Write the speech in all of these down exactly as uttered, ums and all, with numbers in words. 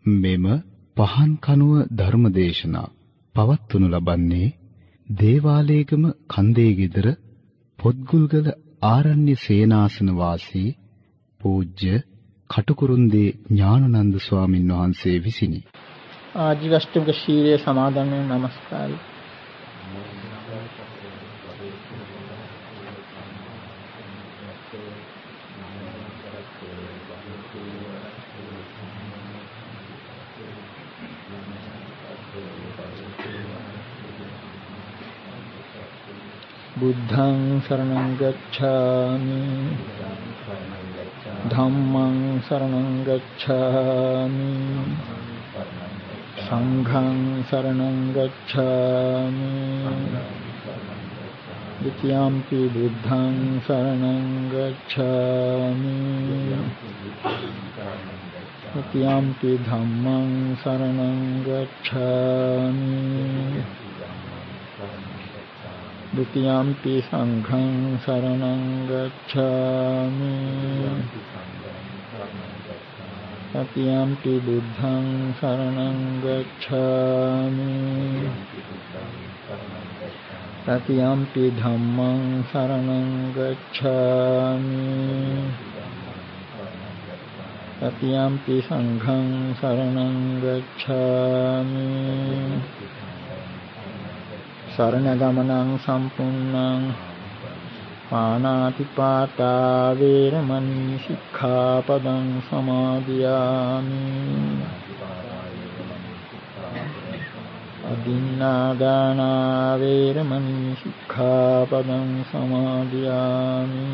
මෙම පහන් කනුව ධර්මදේශනා පවත්වනු ලබන්නේ දේවාලේගම කන්දේ ගෙදර පොත්ගුල්ගල ආරණ්‍ය සේනාසන වාසී පූජ්‍ය කටුකුරුන්දී ඥානানন্দ ස්වාමින් වහන්සේ විසිනි. ආජීවෂ්ටක ශීලයේ සමාදන් වෙන නමස්කාරය. බුද්ධං शरणं गच्छामि ධම්මං शरणं गच्छामि සංඝං शरणं गच्छामि ဒုတိယံ පි බුද්ධං शरणं गच्छामि တတိယံ පි ධම්මං शरणं गच्छामि द्वितीयंपि संघं शरणं गच्छामि तृतीयंपि बुद्धं शरणं गच्छामि तृतीयंपि धम्मं शरणं गच्छामि तृतीयंपि संघं शरणं गच्छामि शरणगमनं सम्पूर्णं पाणातिपाता वैरमणि सिक्खापदं समादियामि अदिन्नादाना वैरमणि सिक्खापदं समादियामि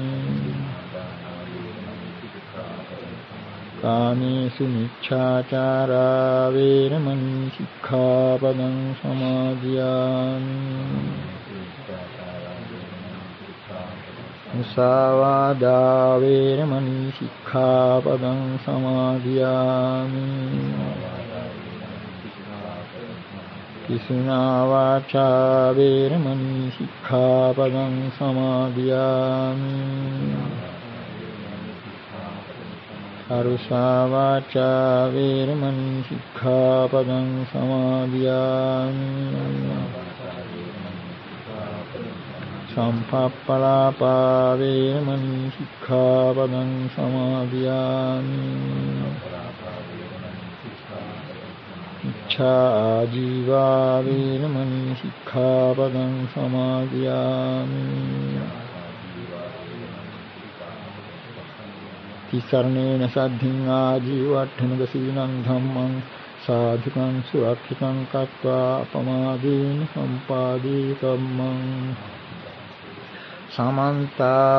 कामेषु मिच्छाचारा वैरमणि सिक्खापदं समादियामि मुसावादा वैरमणि सिक्खापदं समादियामि पिसुना वाचा वैरमणि सिक्खापदं समादियामि अरुषा वाचा वैरमणि सिक्खापदं समादियामि सम्पप्पलापा वैरमणि सिक्खापदं समादियामि इच्छाजीवा वैरमणि सिक्खापदं समादियामि तिसरणेन सद्धिं आजीवट्ठनग सीलं धम्मं साधुकं सुरक्षितं कृत्वा अपमादेन सम्पादितम्मं समन्त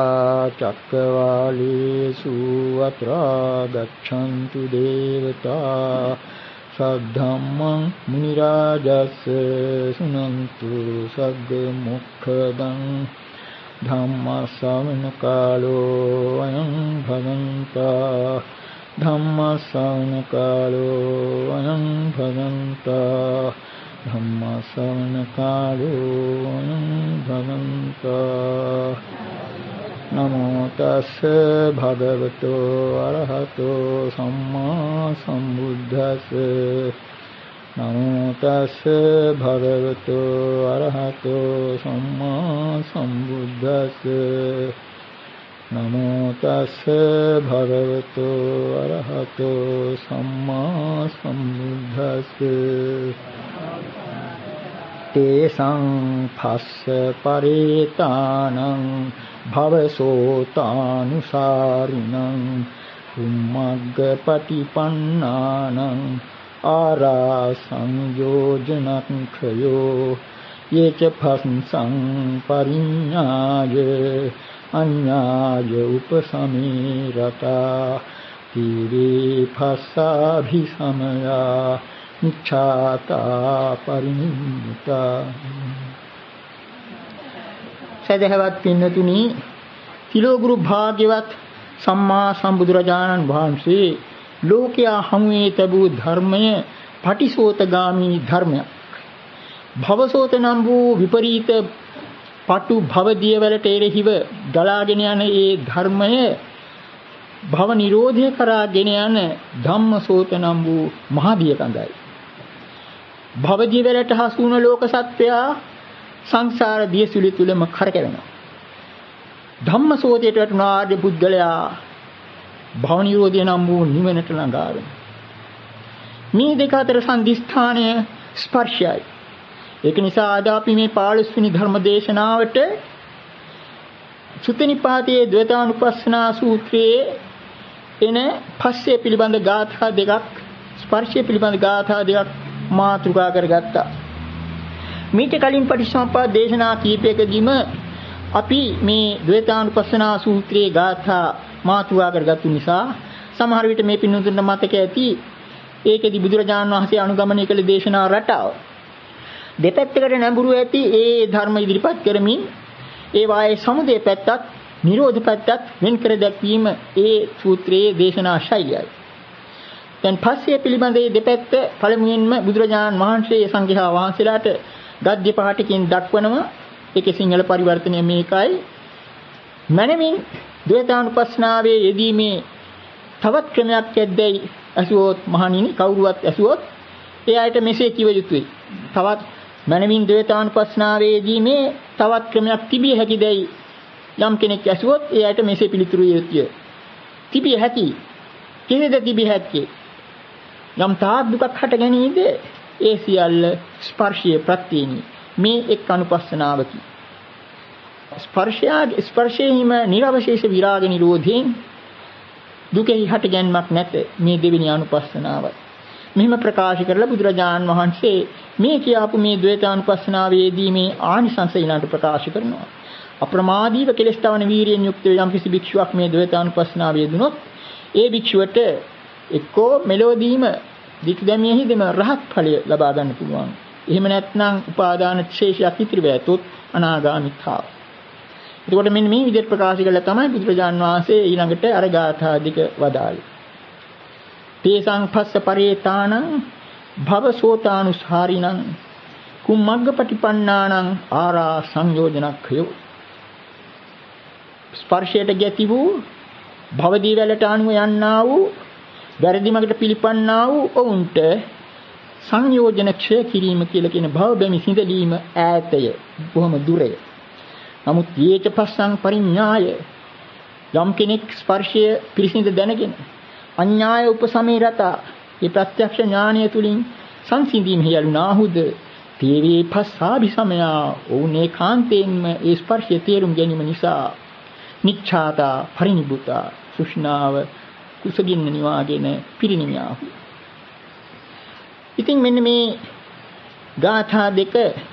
चक्रवालेषु अत्रा गच्छन्तु देवता सद्धम्मं मुनिराजस्य शृण्वन्तु सद्मुखदं धम्मश्रवण कालो अयं भगवन्तः धम्मश्रवण कालो अयं भगवन्तः धम्मश्रवण कालो अयं भगवन्तः नमो तस्स भगवतो अरहतो सम्मा सम्बुद्धस्स नमो तस्स भगवतो अरहतो सम्मा सम्बुद्धस्स नमो तस्स भगवतो अरहतो सम्मा सम्बुद्धस्स तेषां फस्स परेतानं भवसोतानुसारिणं कुम्मग्गपटिपन्नानं आरासंयोजनक्षयो ये च फंसं परिज्ञाय अन्याय उपसमेरता तीरे फस्साभिसमया निच्छाता परिनिमिता. සදහවත් පින්නතුනි, තිලෝගුරු භාග්‍යවත් සම්මා සම්බුදුරජාණන් වහන්සේ ලෝකයා හමුවේ තබූ ධර්මය පටිසෝතගාමී ධර්මයක්. භවසෝත නම් වූ විපරීත පටු භවදියවලට එරෙහිව ගලාගෙන යන ඒ ධර්මය භව නිරෝධය කරා ගෙන යන ධම්මසෝත නම් වූ මහදිය කඳයි. භව දිවලට හසු වුණ ලෝක සත්වයා සංසාර දියසුලි තුලම කරකැවෙනවා. ධම්මසෝතයට වටුණ ආර්ය පුද්ගලයා භව නිරෝධය නම් වූ නිවනට ළඟා වෙනවා. මේ දෙක අතර සංදිස්ථානය ස්පර්ශයයි. ඒක නිසා අද අපි මේ පළොස් වෙනි ධර්ම දේශනාවට සුත්තිනිපාතයේ ද්වේතානුපස්සනා සූත්‍රයේ එන පස්සේ පිළිබඳ ගාථා දෙකක් ස්පර්ශය පිළිබඳ ගාථා දෙකක් මාතෘකා කරගත්තා. මීට කලින් පටිච්චසමුප්පාද දේශනා කීපයකදීම අපි මේ ද්වේතානුපස්සනා සූත්‍රයේ ගාථා මාතෘකා කරගත්තු නිසා සමහර විට මේ පින්නුතුන්ට මතක ඇති ඒකෙදි බුදුරජාණන් වහන්සේ අනුගමනය කළ දේශනා රටාව දෙපැත්තකට නැඹුරු ඇති ඒ ධර්ම ඉදිරිපත් කරමින් ඒ වායේ සමුදය පැත්තත් නිරෝධ පැත්තත් වෙන් කර දැක්වීම ඒ සූත්‍රයේ දේශනා ශෛලියයි. දැන් පස්සේ පිළිබඳ මේ දෙපැත්ත පළමුවෙන්ම බුදුරජාණන් වහන්සේ සංඝයා වහන්සේලාට ගද්‍ය පාඨකෙන් දක්වනවා. ඒකේ සිංහල පරිවර්තනය මේකයි. මනමින් ද්වේතානුපස්සනාවේ යෙදීමේ තවත් ක්‍රමයක් ඇද්දයි අසුවොත් මහණෙනි කවුරුවත් ඇසුවොත් ඒ අයට මෙසේ කිව යුතුයි. තවත් මනමින් ද්වේතානුපස්සනාවේ යෙදීමේ තවත් ක්‍රමයක් තිබිය හැකිදයි යම් කෙනෙක් ඇසුවොත් ඒ අයට මෙසේ පිළිතුරු යුතුය. තිබිය හැකි. කෙසේද තිබිය හැක්කේ? යම් තාක් දුකක් හට ගැනීමද ඒ සියල්ල ස්පර්ශයේ ප්‍රත්‍යේනි. මේ එක් අනුපස්සනාවකි. ස්පර්ශය ස්පර්ශයෙහිම නිර්වශේෂ විරාග නිරෝධයෙන් දුකෙහි හට ගැනීමක් නැත. මේ දෙවෙනි අනුපස්සනාවයි. මෙහිම ප්‍රකාශ කරලා බුදුරජාණන් වහන්සේ මේ කියාපු මේ ද්වේතානුපස්සනාවේදී මේ ආනිසංස ඊළඟට ප්‍රකාශ කරනවා. අප්‍රමාදීව කෙලස් තවන වීරියෙන් යුක්ත යම් කිසි භික්ෂුවක් මේ ද්වේතානුපස්සනාවේ දුනොත් ඒ භික්ෂුවට එක්කෝ මෙලොවදීම දික් දැමියෙහිදීම රහත් ඵලය ලබා ගන්න පුළුවන්. එහෙම නැත්නම් උපාදාන ශේෂයක් ඉතිරි වෙතොත් අනාගාමිතා. එතකොට මෙන්න මේ විදිහට ප්‍රකාශ කළා තමයි බුදුරජාන් වහන්සේ ඊළඟට අර ගාථා දෙක වදාළේ. තේසං පස්ස පරේතානං භවසෝතානුසාරිණං කුම්මග්ගපටිපන්නානං ආරා සංයෝජනක්ඛයෝ. ස්පර්ශයට ගැති වූ භවදී වලට අනුව යන්නා වූ වැරදි මගට පිළිපන්නා වූ ඔවුන්ට සංයෝජන ක්ෂය කිරීම කියලා කියන භව බැමි සිඳලීම ඈතය බොහොම දුරය. නමුත් ඊට පස්සං පරිඥාය යම් කෙනෙක් ස්පර්ශය පිරිසිඳ දැනගෙන අඥාය උපසමීරත මේ ප්‍රත්‍යක්ෂ ඥානය තුලින් සංසිඳීම හියලුනාහුද තේවේ පස්සාභිසමයා ඕනේ කාන්තේන්ම ඒ ස්පර්ශය තේරුම් ගැනීම නිසා නිච්ඡාතා පරිනිබුතා සුෂ්ණාව කුසගින්න නිවාගෙන පිරිනිමියාහු. ඉතින් මෙන්න මේ ගාථා දෙක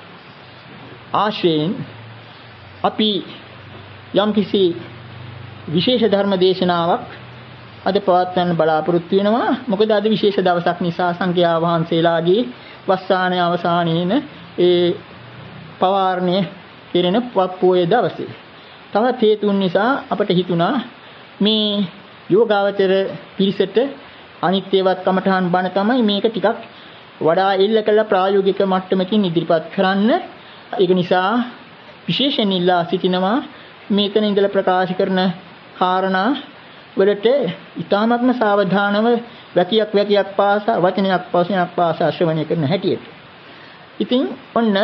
ආශ්‍රයෙන් අපි යම්කිසි විශේෂ ධර්ම දේශනාවක් අද පවත්වන්න බලාපොරොත්තු වෙනවා. මොකද අද විශේෂ දවසක් නිසා සංඝයා වහන්සේලාගේ වස්සානයේ අවසානයේන ඒ පවාරණය කෙරෙන පොයේ දවසේ. තවත් හේතුන් නිසා අපට හිතුණා මේ යෝගාවචර පිරිසට අනිත්‍යවත් කමඨහන් බණ තමයි මේක ටිකක් වඩා එල්ල කළ ප්‍රායෝගික මට්ටමකින් ඉදිරිපත් කරන්න. ඒක නිසා විශේෂයෙන් ඉල්ලා සිටිනවා මේතන ඉඳලා ප්‍රකාශ කරන කාරණා වලට ඊ타ත්ම සාවධානව වැකියක් වැකියක් පාසා වචනයක් වචනයක් පාසා ශ්‍රවණය කරන හැටියට. ඉතින් ඔන්න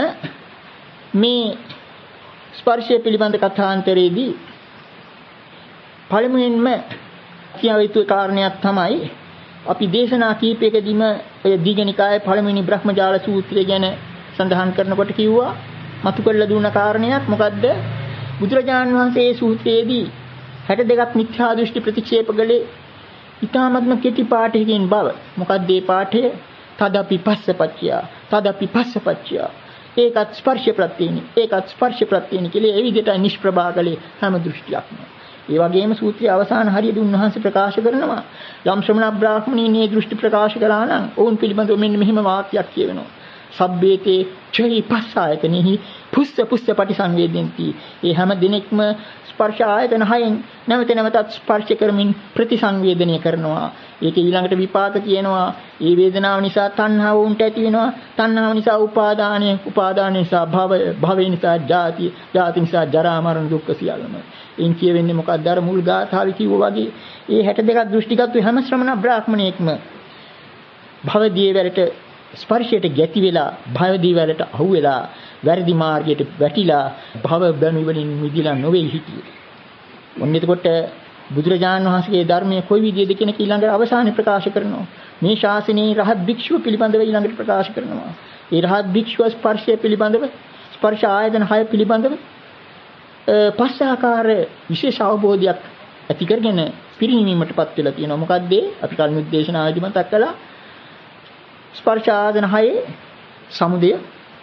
මේ ස්පර්ශය පිළිබඳ කථාන්තරයේදී පළමුවෙන්ම කියා යුතු කාරණයක් තමයි අපි දේශනා කීපයකදීම ඔය දීඝනිකායේ පළමුවෙනි බ්‍රහ්මජාල සූත්‍රය ගැන සඳහන් කරනකොට කිව්වා මතු කළ දුන්න කාරණයක් මොකද්ද? බුදුරජාණන් වහන්සේ මේ සූත්‍රයේදී හැට දෙකක් මිත්‍යා දෘෂ්ටි ප්‍රතික්ෂේප කළේ ඊ타ත්ම කෙටි පාඨයකින් බව. මොකද්ද මේ පාඨය? තදපි පස්සපච්චය තදපි පස්සපච්චය ඒකත් ස්පර්ශ ප්‍රත්‍යේනි ඒකත් ස්පර්ශ ප්‍රත්‍යේනි කියලා ඒ විදිහට නිෂ්ප්‍රභා කළේ හැම දෘෂ්ටියක්ම. ඒ වගේම සූත්‍රයේ අවසාන හරියට උන්වහන්සේ ප්‍රකාශ කරනවා යම් ශ්‍රමණ බ්‍රාහ්මණීන් මේ දෘෂ්ටි ප්‍රකාශ කළා නම් ඔවුන් පිළිබඳව මෙන්න මෙහෙම වාක්‍යයක් කියවෙනවා. සබ්බේතේ චෛ පස්සායතනෙහි පුස්ස පුස්ස පටිසංවේදෙන්ති. ඒ හැම දිනෙකම ස්පර්ශ ආයතන හයෙන් නැවත නැවතත් ස්පර්ශ කරමින් ප්‍රතිසංවේදනය කරනවා. ඒක ඊළඟට විපාක කියනවා. ඒ වේදනාව නිසා තණ්හාව උන්ට ඇති වෙනවා. තණ්හාව නිසා උපාදානය, උපාදාන නිසා භව, භවය නිසා ජාති, ජාති නිසා ජරා මරණ දුක්ඛ සියල්ලම. එයින් කියවෙන්නේ මොකක්ද? අර මුල් ගාථාවේ කිව්වා වගේ ඒ හැට දෙකක් දෘෂ්ටිගත හැම ශ්‍රමණ බ්‍රාහ්මණයෙක්ම භවදී වලට ස්පර්ශයට ගැති වෙලා, භවදී වලට අහු වෙලා, වැරදි මාර්ගයට වැටිලා භව බැමි වලින් මිදිලා නොවේ හිටියේ. ඔන්න එතකොට බුදුරජාණන් වහන්සේගේ ධර්මයේ කොයි විදිහද කියන එක ඊළඟට අවසානයේ ප්‍රකාශ කරනවා. මේ ශාසනයේ රහත් භික්ෂුව පිළිබඳව ඊළඟට ප්‍රකාශ කරනවා. ඒ රහත් භික්ෂුව ස්පර්ශය පිළිබඳව, ස්පර්ශ ආයතන හය පිළිබඳව පස් ආකාර විශේෂ අවබෝධයක් ඇති කරගෙන පිරිනීමීමටපත් වෙලා තියෙනවා. මොකද්ද? අපි කලින් උද්දේශනාවේදී මතක් කළා. ස්පර්ශ ආයතන හයේ සමුදය,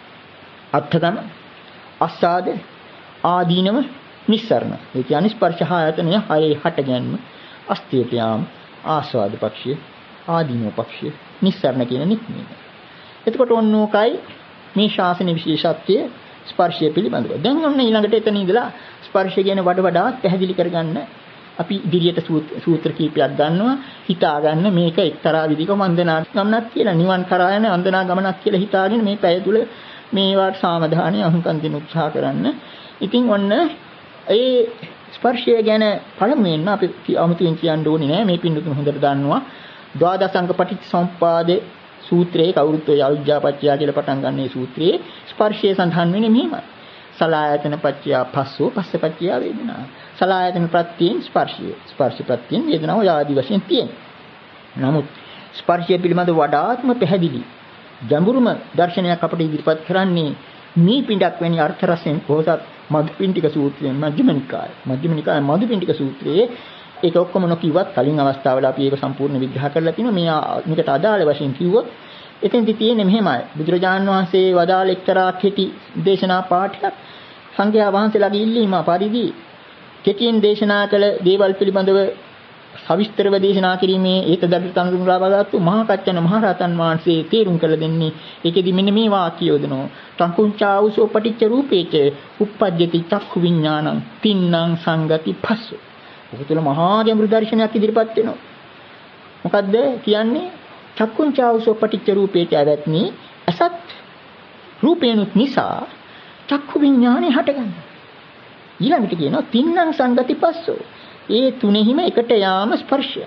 අත්ථගම, අස්සාද, ආදීනව, නිස්සරණ. ඒ කියන්නේ ස්පර්ශ ආයතනය හයේ හට ගැනීම, අස්තියට යාම, ආස්වාද පක්ෂය, ආදීනව පක්ෂය, නිස්සරණ කියන නික්මීම. එතකොට ඔන්නෝකයි මේ ශාසන විශේෂත්වයේ ස්පර්ශය පිළිබඳව. දැන් ඔන්න ඊළඟට එතන ඉඳලා ස්පර්ශය ගැන වඩ වඩාත් පැහැදිලි කරගන්න අපි ඉදිරියට සූත්‍ර කීපයක් ගන්නවා. හිතා ගන්න මේක එක්තරා විදිහක වන්දනා ගමනක් කියලා, නිවන් කරා යන වන්දනා ගමනක් කියලා හිතාගෙන මේ පැය තුල මේවට සාමධානය අහුම්කම් දෙන්න උත්සාහ කරන්න. ඉතින් ඔන්න ඒ ස්පර්ශය ගැන පළමුවෙන්ම අපි අමුතුවෙන් කියන්න ඕනේ නෑ. මේ පින්නතුන් හොඳට දන්නවා. ද්වාදසංග පටිච්චසමුප්පාදේ සූත්‍රයේ කවුරුත් ඔය අවිජ්ජාපච්චය කියලා පටන් ගන්න මේ සූත්‍රයේ ස්පර්ශය සඳහන් වෙන්නේ මෙහිමයි. සලආයතන පච්චය පස්සෝ, පස්ස පච්චය වේදනා. සලආයතන ප්‍රත්‍යයෙන් ස්පර්ශය, ස්පර්ශ ප්‍රත්‍යයෙන් වේදනාව ආදී වශයෙන් තියෙනවා. නමුත් ස්පර්ශය පිළිබඳ වඩාත්ම පැහැදිලි ගැඹුරුම දර්ශනයක් අපිට ඉදිරිපත් කරන්නේ මේ පිටක් වැනි අර්ථ රසෙන් පොහොසත් මධුපිණ්ඩික සූත්‍රයෙන්, මජ්ක්‍ධිම නිකාය. මජ්ක්‍ධිම නිකාය මධුපිණ්ඩික සූත්‍රයේ ඒක ඔක්කොම නොකියවත් කලින් අවස්ථාවල අපි ඒක සම්පූර්ණ විග්‍රහ කරලා තිනවා. මේ මේකට අදාළ වශයෙන් කිව්වොත් එතෙන්දි තියෙන්නේ මෙහෙමයි. බුදුරජාණන් වහන්සේ වදාළ එක්තරා කෙටි දේශනා පාඨයක් සංඝයා වහන්සේලාගේ ඉල්ලීම පරිදි කෙටියෙන් දේශනා කළ දේවල් පිළිබඳව සවිස්තරව දේශනා කිරීමේ ඒතදග්ග තනුරුලා බදාතු මහා කච්චන මහ රහතන් වහන්සේ තේරුම් කළ දෙන්නේ. ඒකෙදි මෙන්න මේ වාක්‍ය යොදනවා. තංකුංචාවුසෝ පටිච්ච රූපේච උප්පජ්ජති චක්ඛු විඥානං තින්නම් සංගති පස්ස. ඔක තුළ මහා ගැඹුරු දර්ශනයක් ඉදිරිපත් වෙනවා. මොකද්ද කියන්නේ? චක්කුංචාවුසෝ පටිච්ච රූපේච ඇවැත්නි අසත් රූපේනුත් නිසා චක්ඛු විඥානේ හටගන්නවා. ඊළඟට කියනවා තින්නම් සංගති පස්සෝ. ඒ තුනෙහිම එකට යාම ස්පර්ශය.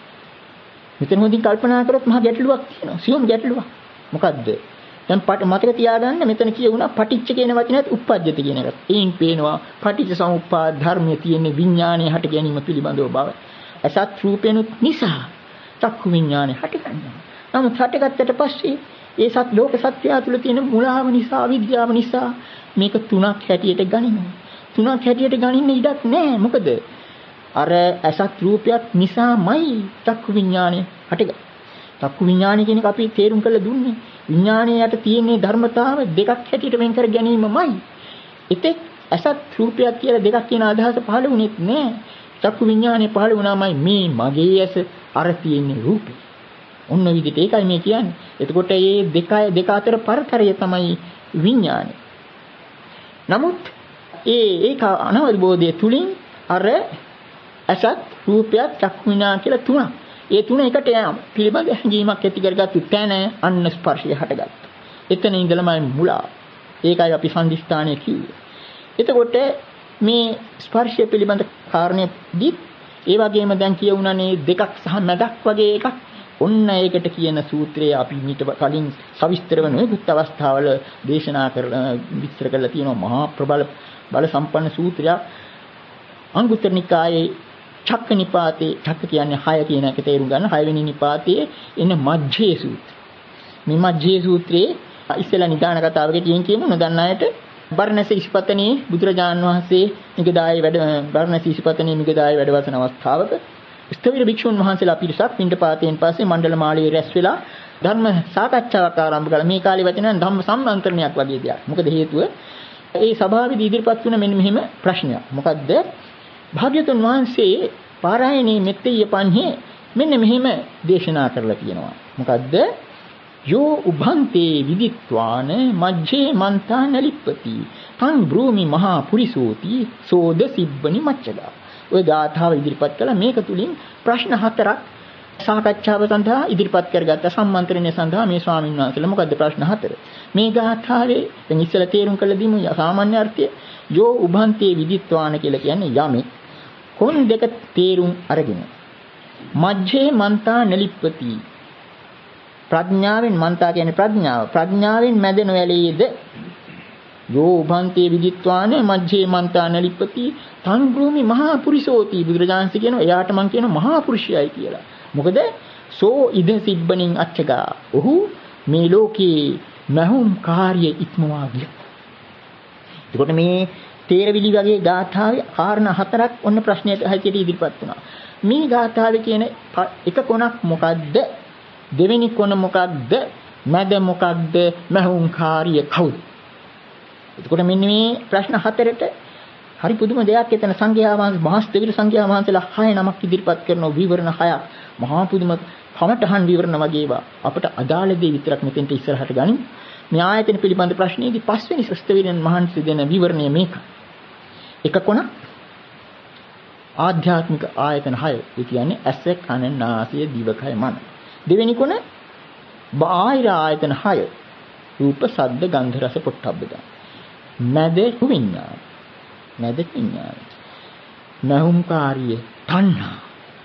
මෙතන හොඳින් කල්පනා කරොත් මහා ගැටලුවක් තියෙනවා. සියුම් ගැටලුවක්. මොකද්ද? දැන් මතක තියාගන්න මෙතන කියුණා පටිච්ච කියන වචනයත් උප්පජ්ජති කියන එකත්. එයින් පේනවා පටිච්ච සමුප්පාද ධර්මයේ තියෙන විඥානයේ හට ගැනීම පිළිබඳව බව. අසත් රූපේනුත් නිසා චක්කු විඥානේ හටගන්නවා. නමුත් හටගත්තට පස්සේ ඒ සත් ලෝක සත්‍යය තුළ තියෙන මුලාව නිසා, විද්‍යාව නිසා මේක තුනක් හැටියට ගනිනවා. තුනක් හැටියට ගනින්න ඉඩක් නැහැ. මොකද අර අසත් රූපයක් නිසාමයි චක්කු විඥානේ හටගන්නේ. චක්කු විඥානය කියන එක අපි තේරුම් කරලා දුන්නේ. විඥානයේ යට තියෙන ධර්මතාව දෙකක් හැටියට වෙන් කර ගැනීමමයි. එතෙක් අසත් රූපයක් කියලා දෙකක් කියන අදහස පහළ වුණෙත් නෑ. චක්කු විඥානේ පහළ වුණාමයි මේ මගේ ඇස අර තියෙන රූපේ. ඔන්න විදිහට ඒකයි මේ කියන්නේ. එතකොට මේ දෙකයි දෙක අතර පරතරය තමයි විඥානය. නමුත් ඒ ඒක අනවබෝධය තුලින් අර අසත් රූපයක් චක්කු විඥාන කියලා තුනක්. ඒ තුන එකට යාම පිළිබඳ හැඟීමක් ඇති කරගත්තු තැන අන්න ස්පර්ශය හටගත්තා. එතන ඉඳලමයි මුලා. ඒකයි අපි සම්දිස්ථානයේ කිව්වේ. එතකොට මේ ස්පර්ශය පිළිබඳ කාරණේදී ඒ වගේම දැන් කියුණානේ දෙකක් සහ මැදක් වගේ එකක්. ඔන්න ඒකට කියන සූත්‍රයේ අපි මීට කලින් සවිස්තරව නොයෙකුත් අවස්ථාවල දේශනා කරලා විස්තර කරලා තියෙනවා. මහා ප්‍රබල බල සම්පන්න සූත්‍රයක්. අංගුත්තර නිකායේ චක්ක නිපාතේ, චක්ක කියන්නේ හය කියන එක තේරුම් ගන්න. හයවෙනි නිපාතයේ එන මජ්ජේ සූත්‍රය. මේ මජ්ජේ සූත්‍රයේ ඉස්සෙල්ලා නිදාන කතාවක තියෙන කියමු නොදන්න අයට බර්ණස ඉසිපතනේ බුදුරජාණන් වහන්සේ නිගදායේ වැඩ බර්ණස ඉසිපතනේ නිගදායේ වැඩවසන අවස්ථාවක ස්ථවිර භික්ෂුන් වහන්සේලා පිරිසක් පින්ඩපාතයෙන් පස්සේ මණ්ඩල මාලයේ රැස් වෙලා ධර්ම සාකච්ඡාවක් ආරම්භ කළා. මේ කාලේ වචන ධම්ම සම්මන්ත්‍රණයක් වගේ දෙයක්. මොකද හේතුව ඒ සභාවේදී ඉදිරිපත් වුණ මෙන්න මෙහෙම ප්‍රශ්නයක්. මොකද්ද? භාග්‍යතුන් වහන්සේ පාරායනේ මෙත්තේ පන්හි මෙන්න මෙහෙම දේශනා කරලා තියෙනවා. මොකද්ද? යෝ උභන්තේ විදිත්වාන මජ්ජේ මන්තා නලිප්පති තං බ්‍රූමි මහා පුරිසෝති සෝද සිබ්බනි මච්චදා. ඔය ගාථාව ඉදිරිපත් කළා. මේක තුලින් ප්‍රශ්න හතරක් සාකච්ඡාව සඳහා ඉදිරිපත් කරගත්ත සම්මන්ත්‍රණය සඳහා මේ ස්වාමීන් වහන්සේලා මොකද්ද ප්‍රශ්න හතර? මේ ගාථාවේ දැන් ඉස්සෙල්ලා තේරුම් කළ දීමු සාමාන්‍ය අර්ථය යෝ උභන්තේ විදිත්වාන කියලා කියන්නේ යමෙක් කොන් දෙක තේරුම් අරගෙන මජ්ජේ මන්තා නලිප්පති ප්‍රඥාවෙන් මන්තා කියන්නේ ප්‍රඥාව ප්‍රඥාවෙන් මැද නොඇලීද යෝ උභන්තේ විදිත්වාන මජ්ජේ මන්තා නලිප්පති තං බ්‍රූමි මහා පුරිසෝති බුදුරජාණන්සේ කියනවා එයාට මං කියනවා මහා පුරුෂයයි කියලා. මොකද සෝ ඉද සිබ්බනින් අච්චගා ඔහු මේ ලෝකේ මහුම් කාර්ය ඉක්මවා ගියා. එතකොට මේ තේරවිලි වගේ ගාථාවේ කාරණා හතරක් ඔන්න ප්‍රශ්නයට හැටියට ඉදිරිපත් වුණා. මේ ගාථාවේ කියන එක කොනක් මොකද්ද? දෙවෙනි කොන මොකක්ද? මැද මොකක්ද? මහුම් කාර්ය කවුද? එතකොට මෙන්න මේ ප්‍රශ්න හතරට හරි පුදුම දෙයක් එතන සංඝයා වහන්සේ මහස්තවිර සංඝයා වහන්සේලා හය නමක් ඉදිරිපත් කරන විවරණ හයක් මහා පුදුම කමඨහන් විවරණ වගේ ඒවා අපට අදාළ දේ විතරක් මෙතෙන්ට ඉස්සරහට ගනිමු. මේ ආයතන පිළිබඳ ප්‍රශ්නේදී පස්වෙනි ශ්‍රස්තවිරයන් මහන්සි දෙන විවරණය මේක. එක කොන ආධ්‍යාත්මික ආයතන හය. ඒ කියන්නේ ඇස, කන, නාසය, දිවකය, මන. දෙවෙනි කොන බාහිර ආයතන හය. රූප, ශබ්ද, ගන්ධ, රස, පොට්ටබ්බ ධම්ම. මැද විඥාන. මැද විඥාන. මහුම්කාරිය තණ්හා.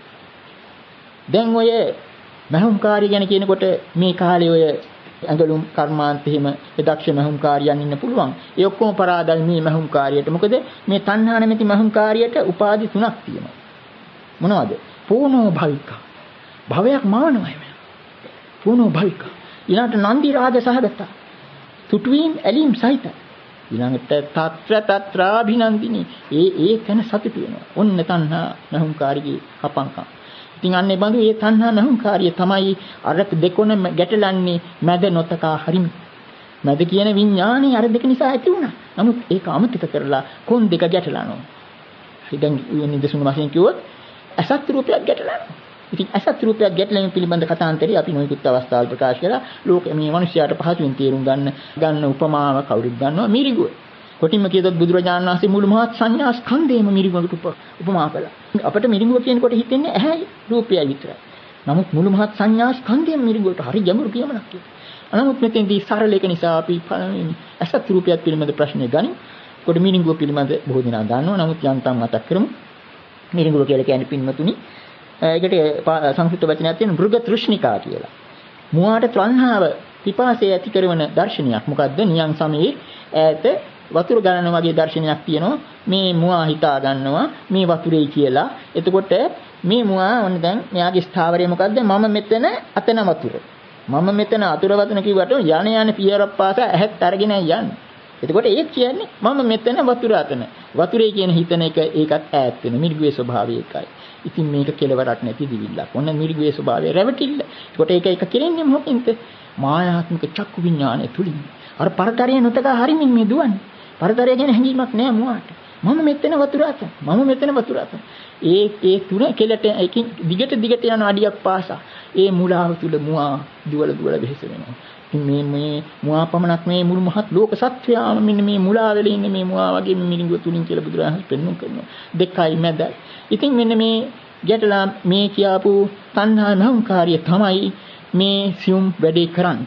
දැන් ඔය මහුම්කාරිය ගැන කියනකොට මේ කාලේ ඔය ඇඟලුම් කර්මාන්ත එහෙම දක්ෂ මහුම්කාරියන් ඉන්න පුළුවන්. ඒ ඔක්කොම පරාදයි මේ මහුම්කාරියට. මොකද මේ තණ්හා නැමැති මහුම්කාරියට උපාදි තුනක් තියෙනවා. මොනවද? පූර්ණෝ භවික. භවයක් මානවයි මේ. පූර්ණෝ භවික. ඊළඟට නන්දි රාග සහගත. තුටුවීම් ඇලීම් සහිත. ඊළඟට తත්‍ර తත්‍රාභිනන්දිනී. ඒ ඒ තැන සතුටු වෙනවා. ඔන්න තණ්හා මහුම්කාරියේ කපංකම්. ඉතින් අන්නේ බඳු මේ තණ්හා නහුම්කාරිය තමයි අර දෙකොන ගැටලන්නේ මැද නොතකා හරිමි. මැද කියන විඥානේ අර දෙක නිසා ඇති වුණා. නමුත් ඒක අමතක කරලා කොන් දෙක ගැටලනවා. ඉතින් නිදසුන වශයෙන් කිව්වොත් අසත් රූපයක් ගැටලනවා. ඉතින් අසත් රූපයක් ගැටලීම පිළිබඳ කතාන්තරي අපි නොයෙකුත් අවස්ථාවල් ප්‍රකාශ කළා. ලෝකෙ මේ මිනිස්යාට පහසුවෙන් තේරුම් ගන්න ගන්න උපමාව කවුරුත් ගන්නවා මිරිගුව. කොටින්ම කියතොත් බුදුරජාණන් වහන්සේ මුළු මහත් සංඥා ස්කන්ධයම මිරිඟුවකට උපමා කළා. අපිට මිරිඟුව කියනකොට හිතෙන්නේ ඇහැයි රූපයයි විතරයි. නමුත් මුළු මහත් සංඥා ස්කන්ධයම මිරිඟුවට හරි ගැඹුරු කියමනක් කියනවා. නමුත් මෙතෙන්දී සරල එක නිසා අපි අසත් රූපයත් පිළිබඳ ප්‍රශ්නේ ගනිමු. කොට මිරිඟුව පිළිබඳ බොහෝ දෙනා දන්නවා. නමුත් යන්තම් මතක් කරමු. මිරිඟුව කියලා කියන්නේ පින්වතුනි. ඒකට සංස්කෘත වචනයක් තියෙන මෘග තෘෂ්ණිකා කියලා. මුවාට තණ්හාව පිපාසය ඇති කරන දර්ශනයක්. මොකද්ද? නියං සමයේ ඈත වතුර ගලන වගේ දර්ශනයක් තියෙනවා. මේ මුවා හිතා ගන්නවා මේ වතුරේ කියලා. එතකොට මේ මුවා ඔන්න දැන් මෙයාගේ ස්ථාවරය මොකද්ද? මම මෙතන අතන වතුර. මම මෙතන අතුර වතන කිව්වට යණ යන පියරක් පාසා ඇහත් අරගෙන යන්නේ. එතකොට ඒක කියන්නේ මම මෙතන වතුර අතන. වතුරේ කියන හිතන එක ඒකත් ඈත් වෙන මිරිගුවේ ස්වභාවය එකයි. ඉතින් මේක කෙලවරක් නැති දිවිල්ලක්. ඔන්න මිරිගුවේ ස්වභාවය රැවටිල්ල. එතකොට ඒක එක කෙරෙන්නේ මොකකින්ද? මායාත්මික චක්කු විඥානය තුලින්. අර පරතරය නොතකා හරිමින් මේ දුවන්නේ. පරතරය ගැන හැඟීමක් නෑ මුවාට. මම මෙතන වතුර අතන. මම මෙතන වතුර අතන. ඒ ඒ තුන කෙලට එකකින් දිගට දිගට යන අඩියක් පාසා ඒ මුලාව තුල මුවා දුවල දුවල වෙහෙස වෙනවා. ඉතින් මේ මේ මුවා පමණක් මේ මුළු මහත් ලෝක සත්‍යයම මෙන්න මේ මුලා වෙලේ ඉන්නේ මේ මුවා වගේ මිරිඟුව තුලින් කියලා බුදුරජාණන් පෙන්වන්න කරනවා. දෙකයි මැද. ඉතින් මෙන්න මේ ගැටලා මේ කියාපු තණ්හා නහුම්කාරිය තමයි මේ සියුම් වැඩේ කරන්නේ.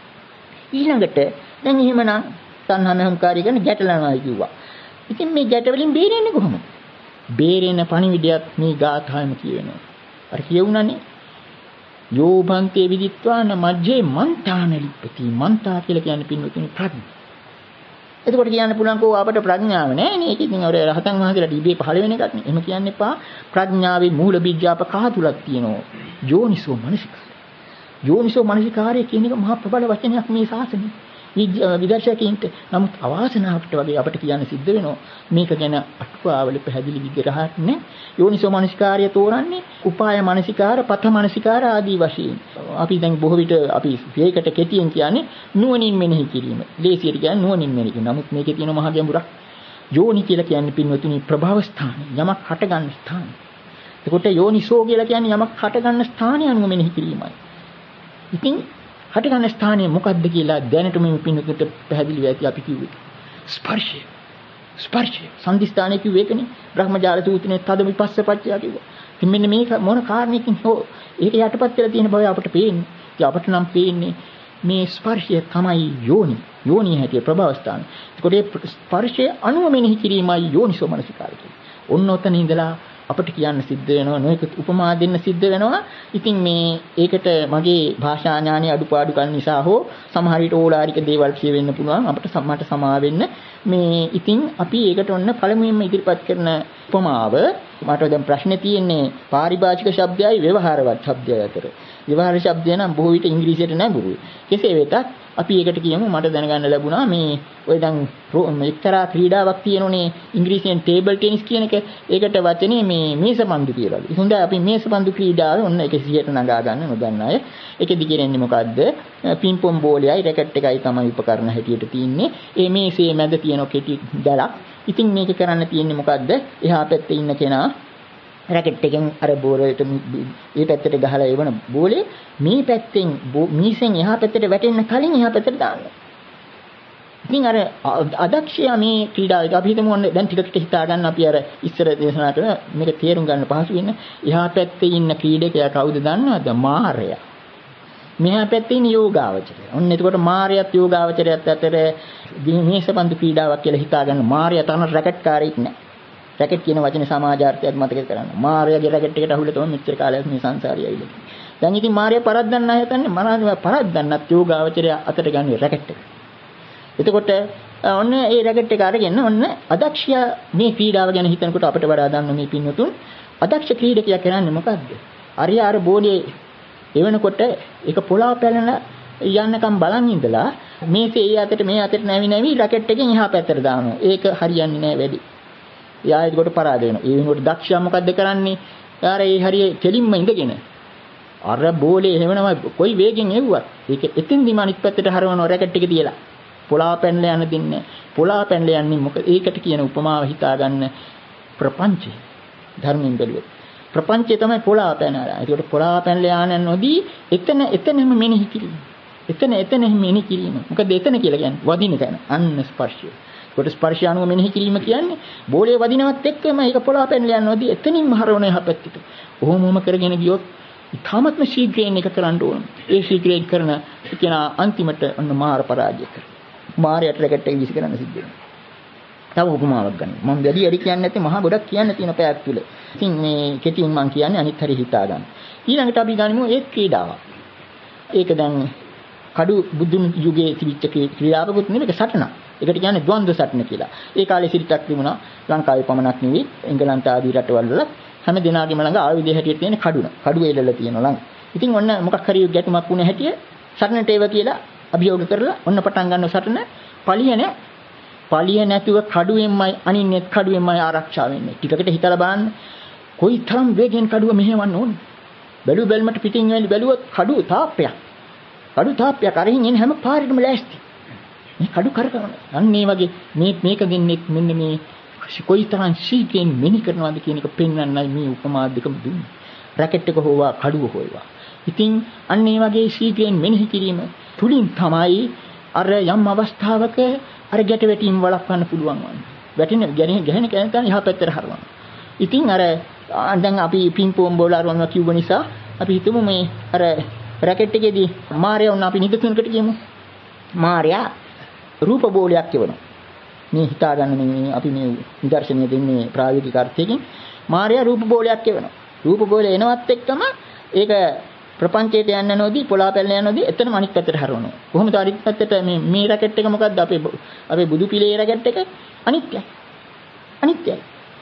ඊළඟට දැන් එහෙමනම් තණ්හා නහුම්කාරිය ගැන ගැටලනවා කිව්වා. ඉතින් මේ ගැටවලින් බේරෙන්නේ කොහොමද? බේරෙන පණිවිඩයක් මේ ගාථාවෙම කියවෙනවා. අර කියුණානේ යෝභන්තේ විදිත්වාන මජ්ජේ මන්තාන ලිප්පති. මන්තා කියලා කියන්නේ පින්වතුනි ප්‍රඥා. එතකොට කියන්න පුළුවන් කෝ අපට ප්‍රඥාව නැහැ නේ. ඒක ඉතින් ඔය රහතන් වහන්සේලාට ඉබේ පහළ වෙන එකක් නේ. එහෙම කියන්න එපා. ප්‍රඥාවේ මූල බීජාප කහ තුලක් තියෙනවා. යෝනිසෝ මනසිකාරය. යෝනිසෝ මනසිකාරය කියන එක මහා ප්‍රබල වචනයක් මේ ශාසනයේ. විදර්ශකයන්ට නමුත් අවාසනාවට වගේ අපිට කියන්න සිද්ධ වෙනවා මේක ගැන අටුවාවල පැහැදිලි විග්‍රහයක් නැහැ. යෝනිසෝ මනසිකාරය තෝරන්නේ උපාය මනසිකාර, පත මනසිකාර ආදී වශයෙන්. අපි දැන් බොහෝ විට අපි ඒකට කෙටියෙන් කියන්නේ නුවණින් මෙනෙහි කිරීම. ලේසියට කියන්නේ නුවණින් මෙනෙහි කිරීම. නමුත් මේකේ තියෙන මහ ගැඹුරක්. යෝනි කියලා කියන්නේ පින්වතුනි ප්‍රභව ස්ථාන, යමක් හට ගන්න ස්ථාන. එතකොට යෝනිසෝ කියලා කියන්නේ යමක් හට ගන්න ස්ථානය අනුව මෙනෙහි කිරීමයි. ඉතින් හට ගන්න ස්ථානය මොකක්ද කියලා දැනට මේ පින්නකට පැහැදිලිව ඇති අපි කිව්වේ. ස්පර්ශය. ස්පර්ශය. සංදිස්ථානයේ කිව්ව එකනේ. බ්‍රහ්මජාල සූත්‍රයේ තද විපස්සපච්චය කිව්වා. ඉතින් මෙන්න මේක මොන කාරණයකින් හෝ ඒක යටපත් වෙලා තියෙන බව අපට පේන්නේ. ඉතින් අපට නම් පේන්නේ මේ ස්පර්ශය තමයි යෝනි. යෝනිය හැටිය ප්‍රභවස්ථාන. ඒකට ඒ ස්පර්ශය අනුව මෙනෙහි කිරීමයි යෝනිසෝ මනසිකාරය කියන්නේ. ඔන්න ඔතන ඉඳලා අපිට කියන්න සිද්ධ වෙනවා නොයෙක් උපමා දෙන්න සිද්ධ වෙනවා. ඉතින් මේ ඒකට මගේ භාෂා ඥානයේ අඩුපාඩුකම් නිසා හෝ සමහර විට ඕලාරික දේවල් කියවෙන්න පුළුවන්. අපිට සම්මත සමා වෙන්න මේ ඉතින් අපි ඒකට ඔන්න පළමුවෙන්ම ඉදිරිපත් කරන උපමාව මට දැන් ප්‍රශ්නේ තියෙන්නේ පාරිභාෂික ශබ්දයයි ව්‍යවහාරවත් ශබ්දයයි අතර. ව්‍යවහාර ශබ්දය නම් බොහෝ විට ඉංග්‍රීසියට නැඹුරුයි. කෙසේ වෙතත් අපි ඒකට කියමු මට දැනගන්න ලැබුණා මේ ඔය දැන් එක්තරා ක්‍රීඩාවක් තියෙනුනේ ඉංග්‍රීසියෙන් ටේබල් ටෙනිස් කියන එක. ඒකට වචනේ මේ මේසපන්දු කියලාලු. ඒ හොඳයි අපි මේසපන්දු ක්‍රීඩාවේ ඔන්න එකසියට නගා ගන්න නොදන්න අය. ඒකෙදි කියන්නේ මොකද්ද? පින්පොම් බෝලයයි රැකට් එකයි තමයි උපකරණ හැටියට තියෙන්නේ. ඒ මේසේ මැද තියෙන කෙටි දලක්. ඉතින් මේක කරන්න තියෙන්නේ මොකද්ද? එහා පැත්තේ ඉන්න කෙනා රැකට් එකෙන් අර බෝලයට මේ පැත්තට ගහලා එවන බෝලේ මේ පැත්තෙන් මීසෙන් එහා පැත්තට වැටෙන්න කලින් එහා පැත්තට දාන්න. ඉතින් අර අදක්ෂයා මේ ක්‍රීඩාවක අපි හිතමු ඔන්න දැන් ටික ටික හිතා ගන්න අපි අර ඉස්සර දේශනා කරන මේක තේරුම් ගන්න පහසු වෙන එහා පැත්තේ ඉන්න ක්‍රීඩකයා කවුද දන්නවද? මාරයා. මෙහා පැත්තේ ඉන්න යෝගාවචරය. ඔන්න එතකොට මාරයත් යෝගාවචරයත් අතර මේසපන්දු ක්‍රීඩාවක් කියලා හිතා ගන්න. මාරයා තරන රැකට් කාරයෙක් නෑ. රැකට් කියන වචනේ සමාජාර්ථයක් මතක කරගන්න. මාර්යාගේ රැකට් එකට අහුවෙලා තමයි මෙච්චර කාලයක් මේ සංසාරය ඇවිල්ලා. දැන් ඉතින් මාර්යා පරද්දන්න හිතන්නේ මනස පරද්දන්නත් යෝගාවචරය අතට ගන්නේ රැකට් එක. එතකොට ඔන්න ඒ රැකට් එක අරගෙන ඔන්න අදක්ෂයා මේ ක්‍රීඩාව ගැන හිතනකොට අපිට වඩා දන්න මේ පින්වතුන් අදක්ෂ ක්‍රීඩකයා කරන්නේ මොකද්ද? අරියා අර බෝලේ එවනකොට ඒක පොළාව පැලන යන්නකම් බලන් ඉඳලා මේසේ ඒ අතට මේ අතට නැවි නැවි රැකට් එකෙන් එහා පැත්තට දානවා. ඒක හරියන්නේ නැහැ වැඩි. යා ඒකට පරාද වෙනවා. ඒ වෙනකොට දක්ෂයා මොකද්ද කරන්නේ? යාර ඒ හරිය කෙලින්ම ඉඳගෙන අර බෝලේ හැමනම කොයි වේගෙන් එව්වත් ඒක එතෙන්දිම අනිත් පැත්තට හරවනවා රැකට් එක තියලා. පොළා පැනලා යන්න දෙන්නේ නැහැ. පොළා පැනලා යන්නේ මොකද? ඒකට කියන උපමාව හිතා ගන්න ප්‍රපංචය. ධර්මයෙන් බැලුවොත්. ප්‍රපංචය තමයි පොළා පැනලා. ඒකට පොළා පැනලා යන්න නොදී එතන එතනම මෙනෙහි කිරීම. එතන එතනම මෙනෙහි කිරීම. මොකද එතන කියලා කියන්නේ වදින තැන. අන්න ස්පර්ශය. කොට ස්පර්ශය අනුව මෙනෙහි කිරීම කියන්නේ බෝලේ වදිනවත් එක්කම ඒක පොළා පැනලා යනවාදී එතනින්ම හරවන එහා පැත්තට. ඔහොම ඔහොම කරගෙන ගියොත් ඉතාමත්ම ශීඝ්‍රයෙන් එක කරන්න ඕන. ඒ ශීඝ්‍රයෙන් කරන කියන අන්තිමට ඔන්න මාර පරාජය කරනවා. මාරයට රැකට් එක විසි කරන්න සිද්ධ වෙනවා. තව උපමාවක් ගන්න. මම වැඩි වැඩි කියන්නේ නැත්නම් මහා ගොඩක් කියන්න තියෙන පැයක් තුල. ඉතින් මේ කෙටියෙන් මම කියන්නේ අනිත් හරිය හිතා ගන්න. ඊළඟට අපි ගනිමු ඒ ක්‍රීඩාවක්. ඒක දැන් කඩු බුදුන් යුගයේ තිබිච්ච ක්‍රීඩාවකුත් නෙමෙයි සටනක්. ඒකට කියන්නේ ද්වන්ද්ව සටන කියලා. ඒ කාලේ සිරිතක් තිබුණා ලංකාවේ පමණක් නෙවෙයි එංගලන්ත ආදී රටවල් වල හැම දිනාගෙම ළඟ ආයුධය හැටියට තියෙන කඩුන. කඩුව එල්ලලා තියෙනවා ළඟ. ඉතින් ඔන්න මොකක් හරි ගැටුමක් වුණ හැටිය සටනට ඒව කියලා අභියෝග කරලා ඔන්න පටන් ගන්න සටන පළිය නැහැ. පළිය නැතුව කඩුවෙන්මයි අනින්නෙත් කඩුවෙන්මයි ආරක්ෂා වෙන්නේ. ටිකකට හිතලා බලන්න. කොයි තරම් වේගෙන් කඩුව මෙහෙවන්න ඕනේ. බැලු බැලමට පිටින් වෙලි බැලුවොත් කඩුව තාප්පයක්. කඩු තාප්පයක් අරහින් එන හැම පාරෙටම ලෑස්ති. මේ කඩු කරකවන. අන්න ඒ වගේ මේ මේක දෙන්නේ මෙන්න මේ කොයි තරම් ශීඝ්‍රයෙන් මෙනි කරනවාද කියන එක පෙන්වන්නයි මේ උපමා දෙකම දුන්නේ. රැකට් එක හොවා කඩුව හොයවා. ඉතින් අන්න ඒ වගේ ශීඝ්‍රයෙන් මෙනෙහි කිරීම තුලින් තමයි අර යම් අවස්ථාවක අර ගැට වැටීම් වළක්වන්න පුළුවන් වන්නේ. වැටෙන ගැහෙන ගැහෙන කැනතන එහා පැත්තට හරවනවා. ඉතින් අර දැන් අපි පින්පොම් බෝල අරවනවා කිව්ව නිසා අපි හිතමු මේ අර රැකට් එකේදී මාර්යා වුණා අපි නිදසුනකට කියමු. මාර්යා රූප බෝලයක් කියවනවා. මේ හිතා ගන්න මේ අපි මේ නිදර්ශනය දෙන්නේ ප්‍රායෝගික අර්ථයකින් මාර්යා රූප බෝලයක් කියවනවා. රූප බෝලේ එනවත් එක්කම ඒක ප්‍රපංචයට යන්න නොදී පොළා පැලන යනදී එතනම අනිත් පැත්තට හරවනවා. කොහොමද අනිත් පැත්තට මේ මේ රැකට් එක මොකද්ද අපේ අපේ බුදු පිළේ රැකට් එක අනිත්‍යයි. අනිත්‍යයි.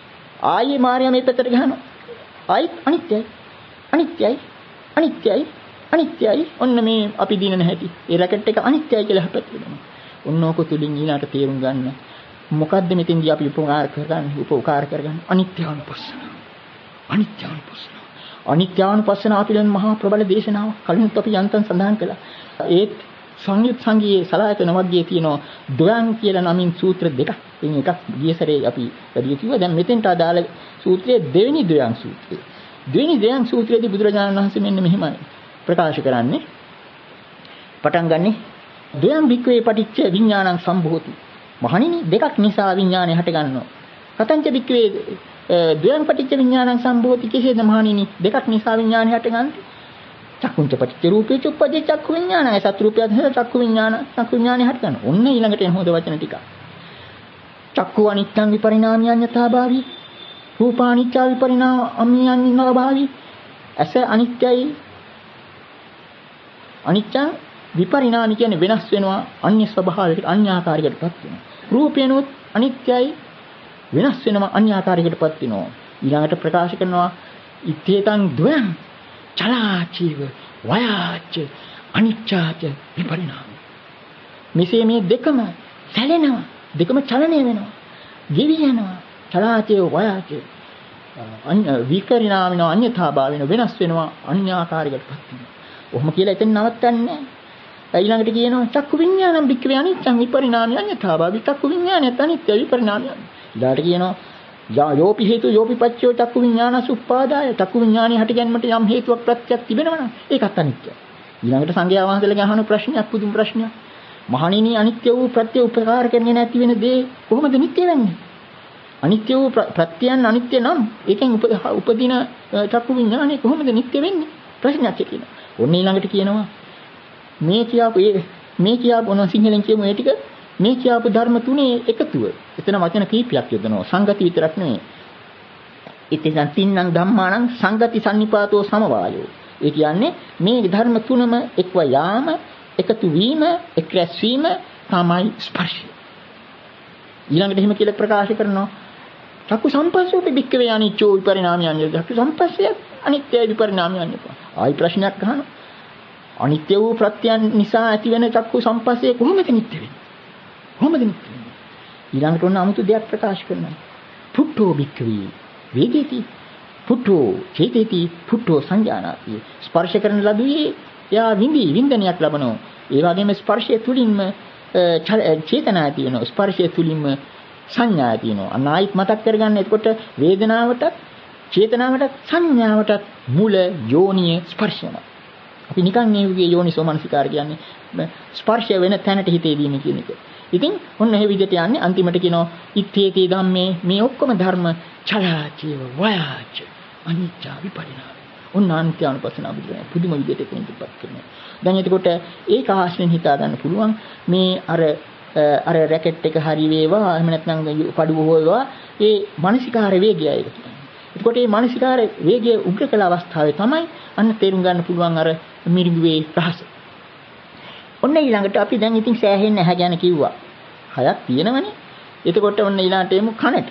ආයේ මාර්යා මේ පැත්තට ගහනවා. ආයිත් අනිත්‍යයි. අනිත්‍යයි. අනිත්‍යයි. අනිත්‍යයි. ඔන්න මේ අපි දිනන හැටි. ඒ රැකට් එක අනිත්‍යයි කියලා අපිට කියනවා. ඔන්න ඕක තුලින් ඊළාට තේරුම් ගන්න. මොකද්ද මෙතෙන්දී අපි උපකාර කරගන්නේ? උපකාර කරගන්නේ අනිත්‍යානුපස්සන. අනිත්‍යානුපස්සන. අනිත්‍යානුපස්සනාව පිළිබඳ මහා ප්‍රබල දේශනාවක් කලින්ත් අපි යන්තම් සඳහන් කළා. ඒත් සංයුත් සංගීයේ සලායතන වර්ගයේ තියෙන ද්වයන් කියලා නමින් සූත්‍ර දෙකක්. එයින් එකක් ගියසරේ අපි වැඩි කිව්වා. දැන් මෙතෙන්ට අදාළ සූත්‍රයේ දෙවෙනි ද්වයන් සූත්‍රය. දෙවෙනි ද්වයන් සූත්‍රයේදී බුදුරජාණන් වහන්සේ මෙන්න මෙහිමයි ප්‍රකාශ කරන්නේ. පටන් ගන්නේ ද්වයන් වික්‍රේ පටිච්ච විඥානං සම්භෝති. මහණෙනි දෙකක් නිසා විඥානය හට ගන්නවා. කතංච බික්කවේ ද්වයං පටිච්ච විඥානං සම්භෝති කෙසේද මහණෙනි දෙකක් නිසා විඥානය හටගන්නේ? චක්කුංච පටිච්ච රූපේ චුප්පජේ චක්කු විඥානය සත්‍රුපයත් හේත චක්කු විඥාන චක්කු විඥානය හටගන්නවා. ඔන්න ඊළඟට එන හොඳ වචන ටික. චක්කු අනිත්‍යං විපරිණාමියඤ්ඤතාභාවි රූපානිත්‍ය විපරිණාමියඤ්ඤතාභාවි ඇස අනිත්‍යයි අනිත්‍යං විපරිණාමි කියන්නේ වෙනස් වෙනවා අන්‍ය ස්වභාවයකට අන්‍ය ආකාරයකටපත් වෙනවා. රූපේනොත් අනිත්‍යයි වෙනස් වෙනවා අන්‍ය ආකාරයකටපත් වෙනවා. ඊළඟට ප්‍රකාශ කරනවා ඉත්තේතං ද්වයං චලාචීව වයාච අනිච්ඡාච විපරිණාමි. මෙසේ මේ දෙකම සැලෙනවා දෙකම චලනය වෙනවා ගෙවි යනවා චලාචීව වයාච අන්‍ය විපරිණාමින අන්‍යතාභාවින වෙනස් වෙනවා අන්‍ය ආකාරයකටපත් වෙනවා. ඔහොම කියලා එතන නවත්තන්නේ නැහැ. ඊළඟට කියනවා චක්කු විඥානං බික්කවේ අනිච්චං විපරිණාමි අඤ්ඤතාභාවි චක්කු විඥානයත් අනිත්‍ය විපරිණාමි. ඊළඟට කියනවා යෝපි හේතු යෝපි පච්චයෝ චක්කු විඥානස් උප්පාදාය චක්කු විඥානය හට ගැනීමට යම් හේතුවක් ප්‍රත්‍යක් තිබෙනවනම් ඒකත් අනිත්‍යයි. ඊළඟට සංඝයා වහන්සේලාගෙන් අහන ප්‍රශ්නයක් පුදුම ප්‍රශ්නයක්. මහණෙනි අනිත්‍ය වූ ප්‍රත්‍ය උපකාර කරන්නේ නැති වෙන දේ කොහොමද නිට්ටය වෙන්නේ? අනිත්‍ය වූ ප්‍රත්‍යයන් අනිත්‍ය නම් ඒකෙන් උපදින චක්කු විඥානය කොහොමද නිට්ටය වෙන්නේ? ප්‍රශ්නයක් කියනවා. ඔන්න ඊළඟට කියනවා මේ කියාපු මේ කියාපු ඔන සිංහලෙන් කියමු ඒ ටික මේ කියාපු ධර්ම තුනේ එකතුව. එතන වචන කීපයක් යොදනවා. සංගති විතරක් නෙවෙයි. ඉතින් තින්නම් ධම්මානම් සංගති සම්නිපාතෝ සමවායෝ. ඒ කියන්නේ මේ ධර්ම තුනම එක්ව යාම, එකතු වීම, එක්රැස් වීම තමයි ස්පර්ශය. ඊළඟට එහෙම කියලා ප්‍රකාශ කරනවා. චක්කු සම්පස්සෝ බික්කවේ අනිච්චෝ විපරිණාමයන්ය. චක්කු සම්පස්සය අනිත්‍යයි විපරිණාමයන්ය. ආයි ප්‍රශ්නයක් අහනවා. අනිත්‍ය වූ ප්‍රත්‍යයන් නිසා ඇතිවෙන චක්කු සම්පස්සේ කොහොමද නිට්ටය වෙන්නේ? කොහොමද නිට්ටය වෙන්නේ? ඊළඟට ඔන්න 아무තු දෙයක් ප්‍රකාශ කරනවා. පුට්ඨෝ භික්ඛවේ වේදේති පුට්ඨෝ චේතේති පුට්ඨෝ සංජානාති. ස්පර්ශ කරන ලදුවේ යා විඳි වින්දනයක් ලබනවා. ඒ වගේම ස්පර්ශය තුලින්ම චේතනා ඇති වෙනවා. ස්පර්ශය තුලින්ම සංඥා ඇති වෙනවා. අනායිත් මතක් කරගන්න. එතකොට වේදනාවටත් චේතනාවටත් සංඥාවටත් මුල යෝනිය ස්පර්ශයම. අපි නිකන් මේ විදිහේ යෝනිසෝ මනසිකාර කියන්නේ ස්පර්ශය වෙන තැනට හිතේ දීම කියන එක. ඉතින් ඔන්න ඒ විදිහට යන්නේ අන්තිමට කියනවා ඉත්තේතේ ධම්මේ මේ ඔක්කොම ධර්ම චලාචීව වයාච අනිච්ච විපරිණාම. ඔන්න අන්ත්‍ය අනුපස්සනා බුදුරජාණන් පුදුම විදිහට කෙනෙක්පත් කරනවා. දැන් එතකොට ඒක ආශ්‍රයෙන් හිතා ගන්න පුළුවන් මේ අර අර රැකට් එක හරි වේවා එහෙම නැත්නම් පඩුව හොයවා ඒ මානසිකාර වේගයයි ඒක කියන්නේ. එතකොට මේ මානසිකාර වේගය උග්‍ර කළ අවස්ථාවේ තමයි අන්න තේරුම් ගන්න පුළුවන් අර මිරිඟුවේ රහස. ඔන්න ඊළඟට අපි දැන් ඉතින් සෑහෙන්න ඇහැ ගැන කිව්වා. හයක් තියෙනවනේ. එතකොට ඔන්න ඊළඟට එමු කනට.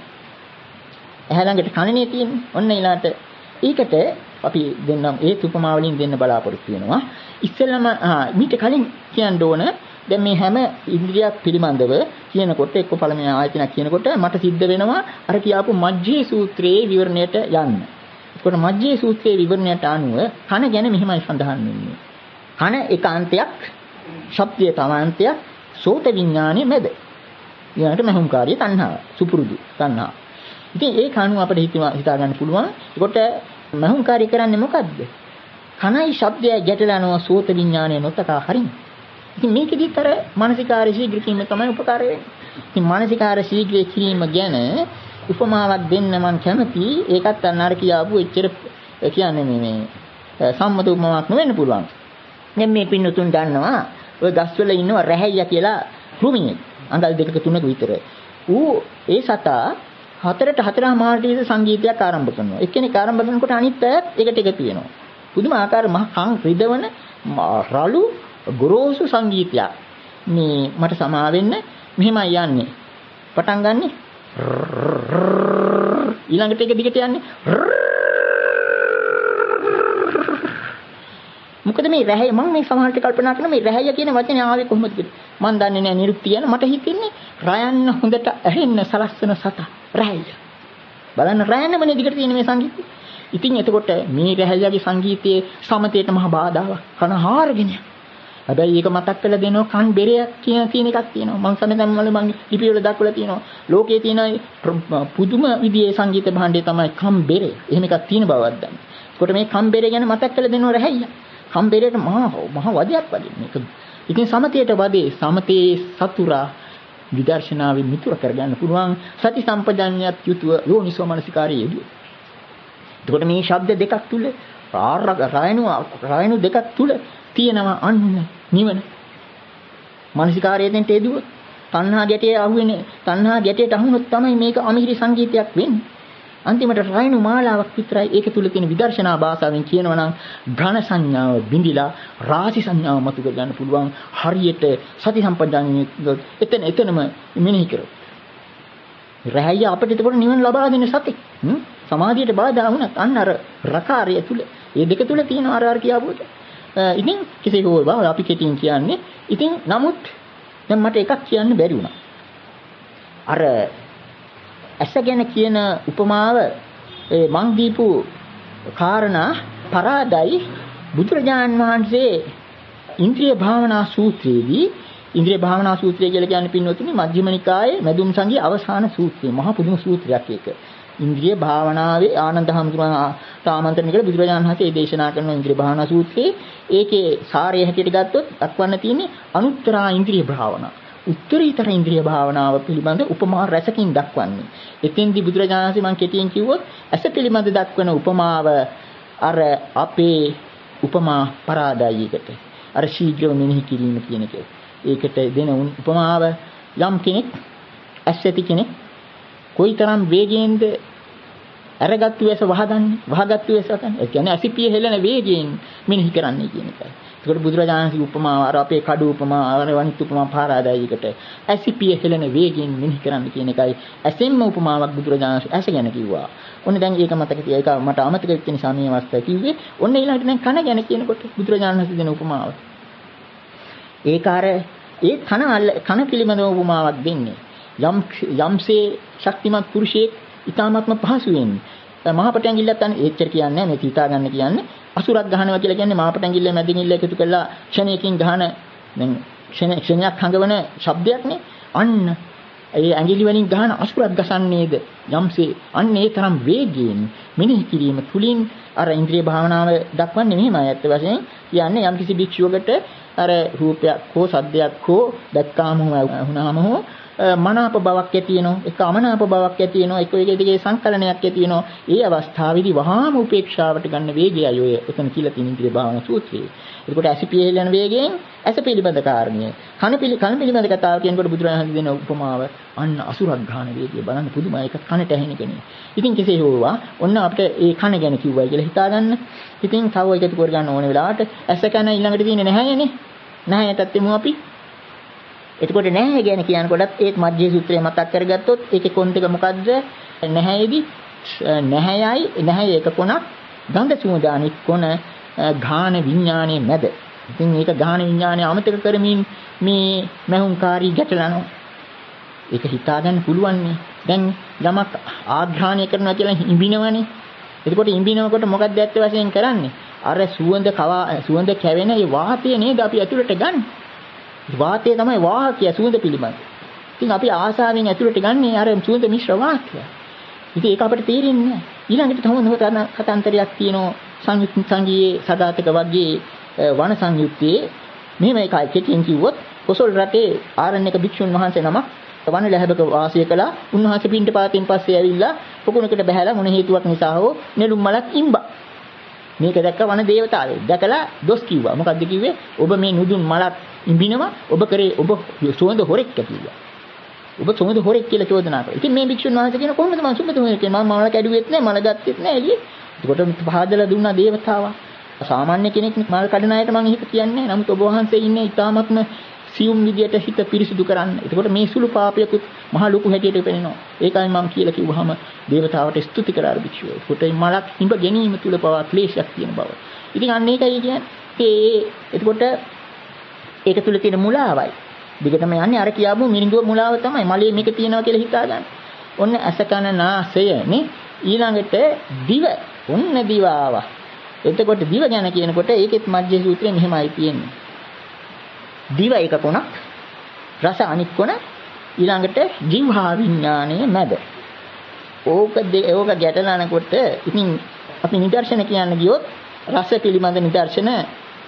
ඇහැ ළඟට කනනේ තියෙන්නේ. ඔන්න ඊළඟට ඒකට අපි දෙන්නම් ඒ උපමා වලින් දෙන්න බලාපොරොත්තු වෙනවා. ඉස්සෙල්ලාම මීට කලින් කියන්න ඕන දැන් මේ හැම ඉන්ද්‍රියක් පිළිබඳව කියනකොට එක්ක පළවෙනි ආයතනයක් කියනකොට මට සිද්ධ වෙනවා අර කියාපු මජ්ජේ සූත්‍රයේ විවරණයට යන්න. ඒකට මජ්ජේ සූත්‍රයේ විවරණයට අනුව කන ගැන මෙහිමයි සඳහන් වෙන්නේ. කන ඒකාන්තයක්, ශබ්දයේ තමාන්තයක්, සෝත විඥානයේ මැද. ඊළඟට මහුම්කාරී තණ්හාව, සුපුරුදු තණ්හාව. ඉතින් ඒ කණු අපිට හිතා හිතා ගන්න පුළුවන්. ඒකට මහුම්කාරී කරන්නේ මොකද්ද? කනයි ශබ්දයයි ගැටලා යනවා සෝත විඥානය නොතකා හරින. ඉතින් මේකෙදිත් අර මානසිකාරී ශීඝ්‍ර කිරීම තමයි උපකාර වෙන්නේ. ඉතින් මානසිකාරී ශීඝ්‍ර කිරීම ගැන උපමාවක් දෙන්න මම කැමති. ඒකත් අන්න කියාපු එච්චර කියන්නේ මේ මේ සම්මත උපමාවක් නෙවෙන්න පුළුවන්. දැන් මේ පින්නතුන් දන්නවා ඔය ගස්වල ඉන්නවා රැහැයියා කියලා කෘමියෙක්. අඟල් දෙකක තුනක විතර. ඌ ඒ සතා හතරට හතරම මාර්ගයේ සංගීතයක් ආරම්භ කරනවා. එක්කෙනෙක් ආරම්භ කරනකොට අනිත් අයත් ඒකට එකතු වෙනවා. පුදුම ආකාර මහ කන් රිදවන රළු ගොරෝසු සංගීතයක්. මේ මට සමා වෙන්න මෙහෙමයි යන්නේ. පටන් ගන්නෙ ඊළඟට එක දිගට යන්නේ. මොකද මේ රැහැය මම මේ සමහරට කල්පනා කරන මේ රැහැය කියන වචනේ ආවේ කොහොමද කියලා. මම දන්නේ නැහැ නිරුක්ති කියන මට හිතෙන්නේ රයන්න හොඳට ඇහෙන්න සලස්සන සතා රැහැය. බලන්න රයන්නමනේ දිගට තියෙන මේ සංගීතය. ඉතින් එතකොට මේ රැහැයගේ සංගීතයේ සමතේට මහ බාධාවක් කන හාරගෙන. හැබැයි ඒක මතක් කරලා දෙනවා කන් බෙරයක් කියන තියෙන එකක් තියෙනවා. මම සමෙතන් වල මම ලිපි වල දක්වලා තියෙනවා. ලෝකයේ තියෙන පුදුම විදිහේ සංගීත භාණ්ඩය තමයි කම් බෙරේ. එහෙම එකක් තියෙන බවක් දන්න. ඒකට මේ කම් බෙරේ ගැන මතක් කරලා දෙනවා රැහැය. කම් බෙරේට මහා මහා වදයක් වදින මේක. ඉතින් සමතේට වදේ සමතේ සතුරා විදර්ශනාවෙන් මිතුර කරගන්න පුළුවන් සති සම්පජඤ්ඤයත් යුතුව යෝනිසෝ මනසිකාරයේ යෙදුව. එතකොට මේ ශබ්ද දෙකක් තුල රායනු රායනු දෙකක් තුල තියෙනවා අන්න නිවන. මනසිකාරයෙන් තේදුවොත් තණ්හා ගැටේ අහුවෙන්නේ තණ්හා ගැටේට අහුනොත් තමයි මේක අමිහිරි සංගීතයක් වෙන්නේ. අන්තිමට රායනු මාලාවක් විතරයි ඒක තුල තියෙන විදර්ශනා භාෂාවෙන් කියනවා නම් ඝන සංඥාව බිඳිලා රාශි සංඥාව මතු කර ගන්න පුළුවන් හරියට සති සම්පජාඤ්ඤය එතන එතනම මෙනෙහි කරොත්. රහය අපිට එතකොට නිවන ලබා දෙන සති. සමාධියට බාධා වුණත් අන්න අර රකාරය තුල මේ දෙක තුල තියෙන අර අර කියාවුවද. ඉතින් කෙසේ හෝ බා අපි කෙටියෙන් කියන්නේ. ඉතින් නමුත් දැන් මට එකක් කියන්න බැරි වුණා. අර ඇස ගැන කියන උපමාව මං දීපු කාරණා පරාදයි බුදුරජාන් වහන්සේ ඉන්ද්‍රිය භාවනා සූත්‍රයේදී ඉන්ද්‍රිය භාවනා සූත්‍රය කියලා කියන්නේ පින්වතුනි මජ්ක්‍ධිම නිකායේ මැදුම් සංගී අවසාන සූත්‍රය. මහා පුදුම සූත්‍රයක් ඒක. ඉන්ද්‍රිය භාවනාවේ ආනන්ද හැමතුමා ආමන්ත්‍රණය කළ බුදුරජාණන් වහන්සේ ඒ දේශනා කරන ඉන්ද්‍රිය භාවනා සූත්‍රයේ ඒකේ සාරය හැටියට ගත්තොත් දක්වන්න තියෙන්නේ අනුත්තරා ඉන්ද්‍රිය භාවනා. උත්තරීතර ඉන්ද්‍රිය භාවනාව පිළිබඳ උපමා රැසකින් දක්වන්නේ. එතෙන්දී බුදුරජාණන් වහන්සේ මම කෙටියෙන් කිව්වොත් ඇස පිළිබඳ දක්වන උපමාව අර අපේ උපමා පරාදයියකට අර ශීඝ්‍රව මෙනෙහි කිරීම කියන එක. ඒකට දෙන උපමාව යම් කෙනෙක් ඇස් ඇති කෙනෙක් කොයිතරම් වේගයෙන්ද අරගත්තු ඇස වහගන්නේ වහගත්තු ඇස ගන්න. ඒ කියන්නේ අසිපිය හෙලන වේගයෙන් මෙනෙහි කරන්නේ කියන එකයි. ඒකට බුදුරජාණන්ගේ උපමාව අර අපේ කඩු උපමාව අර වනිත් උපමා පාරාදායයකට අසිපිය හෙලන වේගයෙන් මෙනෙහි කරන්න කියන එකයි. ඇසෙන්ම උපමාවක් බුදුරජාණන් ඇස ගැන කිව්වා. ඔන්න දැන් ඒක මතක තියා ඒක මට අමතක වෙච්ච නිසා මේ අවස්ථාවේ කිව්වේ. ඔන්න ඊළඟට දැන් කන ගැන කියනකොට බුදුරජාණන් දෙන උපමාව. ඒක අර ඒ කන කන පිළිබඳව උපමාවක් දෙන්නේ. යම් යම්සේ ශක්තිමත් පුරුෂයෙක් ඊ타ත්ම පහසුවෙන් මහපටැඟිල්ලත් අන්න එච්චර කියන්නේ මේ තීතා ගන්න කියන්නේ අසුරක් ගහනවා කියලා කියන්නේ මහපටැඟිල්ල මැදින්ගිල්ල එකතු කරලා ක්ෂණයකින් ගහන දැන් ක්ෂණ ක්ෂණයක් හඟවන શબ્දයක් නේ අන්න ඒ ඇඟිලි වලින් ගහන අසුරක් ගසන්නේද යම්සේ අන්න ඒ තරම් වේගයෙන් මෙනෙහි කිරීම තුලින් අර ඉන්ද්‍රිය භාවනාව දක්වන්නේ මෙහෙමයි ඇත්ත වශයෙන් කියන්නේ යම් කිසි භික්ෂුවකට අර රූපයක් හෝ සද්දයක් හෝ දැක්කාම හෝ වුණාම හෝ මනාප බවක් ඇති වෙනවා එක අමනාප බවක් ඇති වෙනවා එක එක දෙකේ සංකලනයක් ඇති වෙනවා ඒ අවස්ථාවේදී වහාම උපේක්ෂාවට ගන්න වේගයයි ඔය එතන කියලා තියෙන ඉන්ද්‍රිය භාවනා සූත්‍රයේ. ඒකට ඇසිපියෙල යන වේගයෙන් ඇස පිළිබඳ කාරණය කන පිළි කන පිළිබඳ කතාව කියනකොට බුදුරජාණන් දෙන උපමාව අන්න අසුරක් ගන්න වේගය බලන්න පුදුමයි ඒක කනට ඇහෙන කෙනේ. ඉතින් කෙසේ හෝවා ඔන්න අපිට ඒ කන ගැන කිව්වයි කියලා හිතාගන්න. ඉතින් තව එකතු කර ගන්න ඕන වෙලාවට ඇස කන ඊළඟට තියෙන්නේ නැහැනේ. නැහැයටත් එමු අපි. එතකොට නැහැ ගැන කියනකොටත් ඒත් මධ්‍ය සූත්‍රය මතක් කරගත්තොත් ඒකේ කොන් දෙක මොකද්ද? නැහැයේදී නැහැයයි නැහැ එක කොනක් ගන්ධ සුවඳ අනිත් කොන ඝාන විඥානයේ මැද. ඉතින් මේක ඝාන විඥානය අමතක කරමින් මේ මහුංකාරී ගැටලනවා. ඒක හිතාගන්න පුළුවන් නේ. දැන් යමක් ආග්‍රහණය කරනවා කියලා ඉඹිනවනේ. එතකොට ඉඹිනවකොට මොකක්ද ඇත්ත වශයෙන් කරන්නේ? අර සුවඳ කවා සුවඳ කැවෙන ඒ වාතය නේද අපි ඇතුළට ගන්න. වාතය තමයි වාහකය සුවඳ පිළිබඳ. ඉතින් අපි ආසාවෙන් ඇතුළට ගන්නේ අර සුවඳ මිශ්‍ර වාතය. ඉතින් ඒක අපිට තේරෙන්නේ නැහැ. ඊළඟට තව කතාන්තරයක් තියෙනවා සංයුත් සංගීයේ සදාතක වර්ගයේ වන සංයුත්තේ මෙහෙම එකයි කෙටියෙන් කිව්වොත් කොසල් රටේ ආරණ්‍යක භික්ෂුන් වහන්සේ නමක් වන ලැබක වාසය කළා. උන්වහන්සේ පින්ඩ පාතෙන් පස්සේ ඇවිල්ලා පොකුණකට බහැලා මොන හේතුවක් නිසා හෝ නෙළුම් මලක් ඉම්බා. මේක දැක්ක වන දේවතාවෙක්. දැකලා දොස් කිව්වා. මොකද්ද කිව්වේ? ඔබ මේ නුදුන් මලක් ඉඹිනවා. ඔබ කරේ ඔබ සුවඳ හොරෙක් කිව්වා. ඔබ සුවඳ හොරෙක් කියලා චෝදනා කළා. ඉතින් මේ භික්ෂුන් වහන්සේ කියන කොහොමද මම සුවඳ හොරෙක් කියන්නේ? මම මල කැඩුවෙත් නැහැ, මල ගත්තෙත් නැහැ එළියේ. ඒකට පහදලා දුන්නා දේවතාවා. සාමාන්‍ය කෙනෙක් මල් කඩන අයට මම හිත කියන්නේ නැහැ. නමුත් ඔබ වහන්සේ ඉන්නේ ඊ타ත්ම සියුම් විදියට හිත පිරිසිදු කරන්න. ඒකට මේ සුළු පාපයකුත් මහ ලොකු හැටියට පෙනෙනවා. ඒකයි මම කියලා කිව්වහම දේවතාවට ස්තුති කරා භික්ෂුව. ඒකට මලක් හිඹ ගැනීම තුල පවා ක්ලේශයක් තියෙන බව. ඉතින් අන්න ඒකයි කියන්නේ. ඒ එතකොට ඒක තුල තියෙන මුලාවයි. දිගටම යන්නේ අර කියාපු මිනිඟුව මුලාව තමයි. මලේ මේක තියෙනවා කියලා හිතාගන්න. ඔන්න ඇස කන නාසය නේ. ඊළඟට දිව. ඔන්න දිව ආවා. එතකොට දිව ගැන කියනකොට ඒකෙත් මජ්ජේ සූත්‍රයේ මෙහෙමයි තියෙන්නේ. දිව එක කොනක්, රස අනිත් කොන, ඊළඟට ජීවහා විඥානයේ මැද. ඕක ඕක ගැටලනකොට ඉතින් අපි නිදර්ශන කියන්න ගියොත් රස පිළිබඳ නිදර්ශන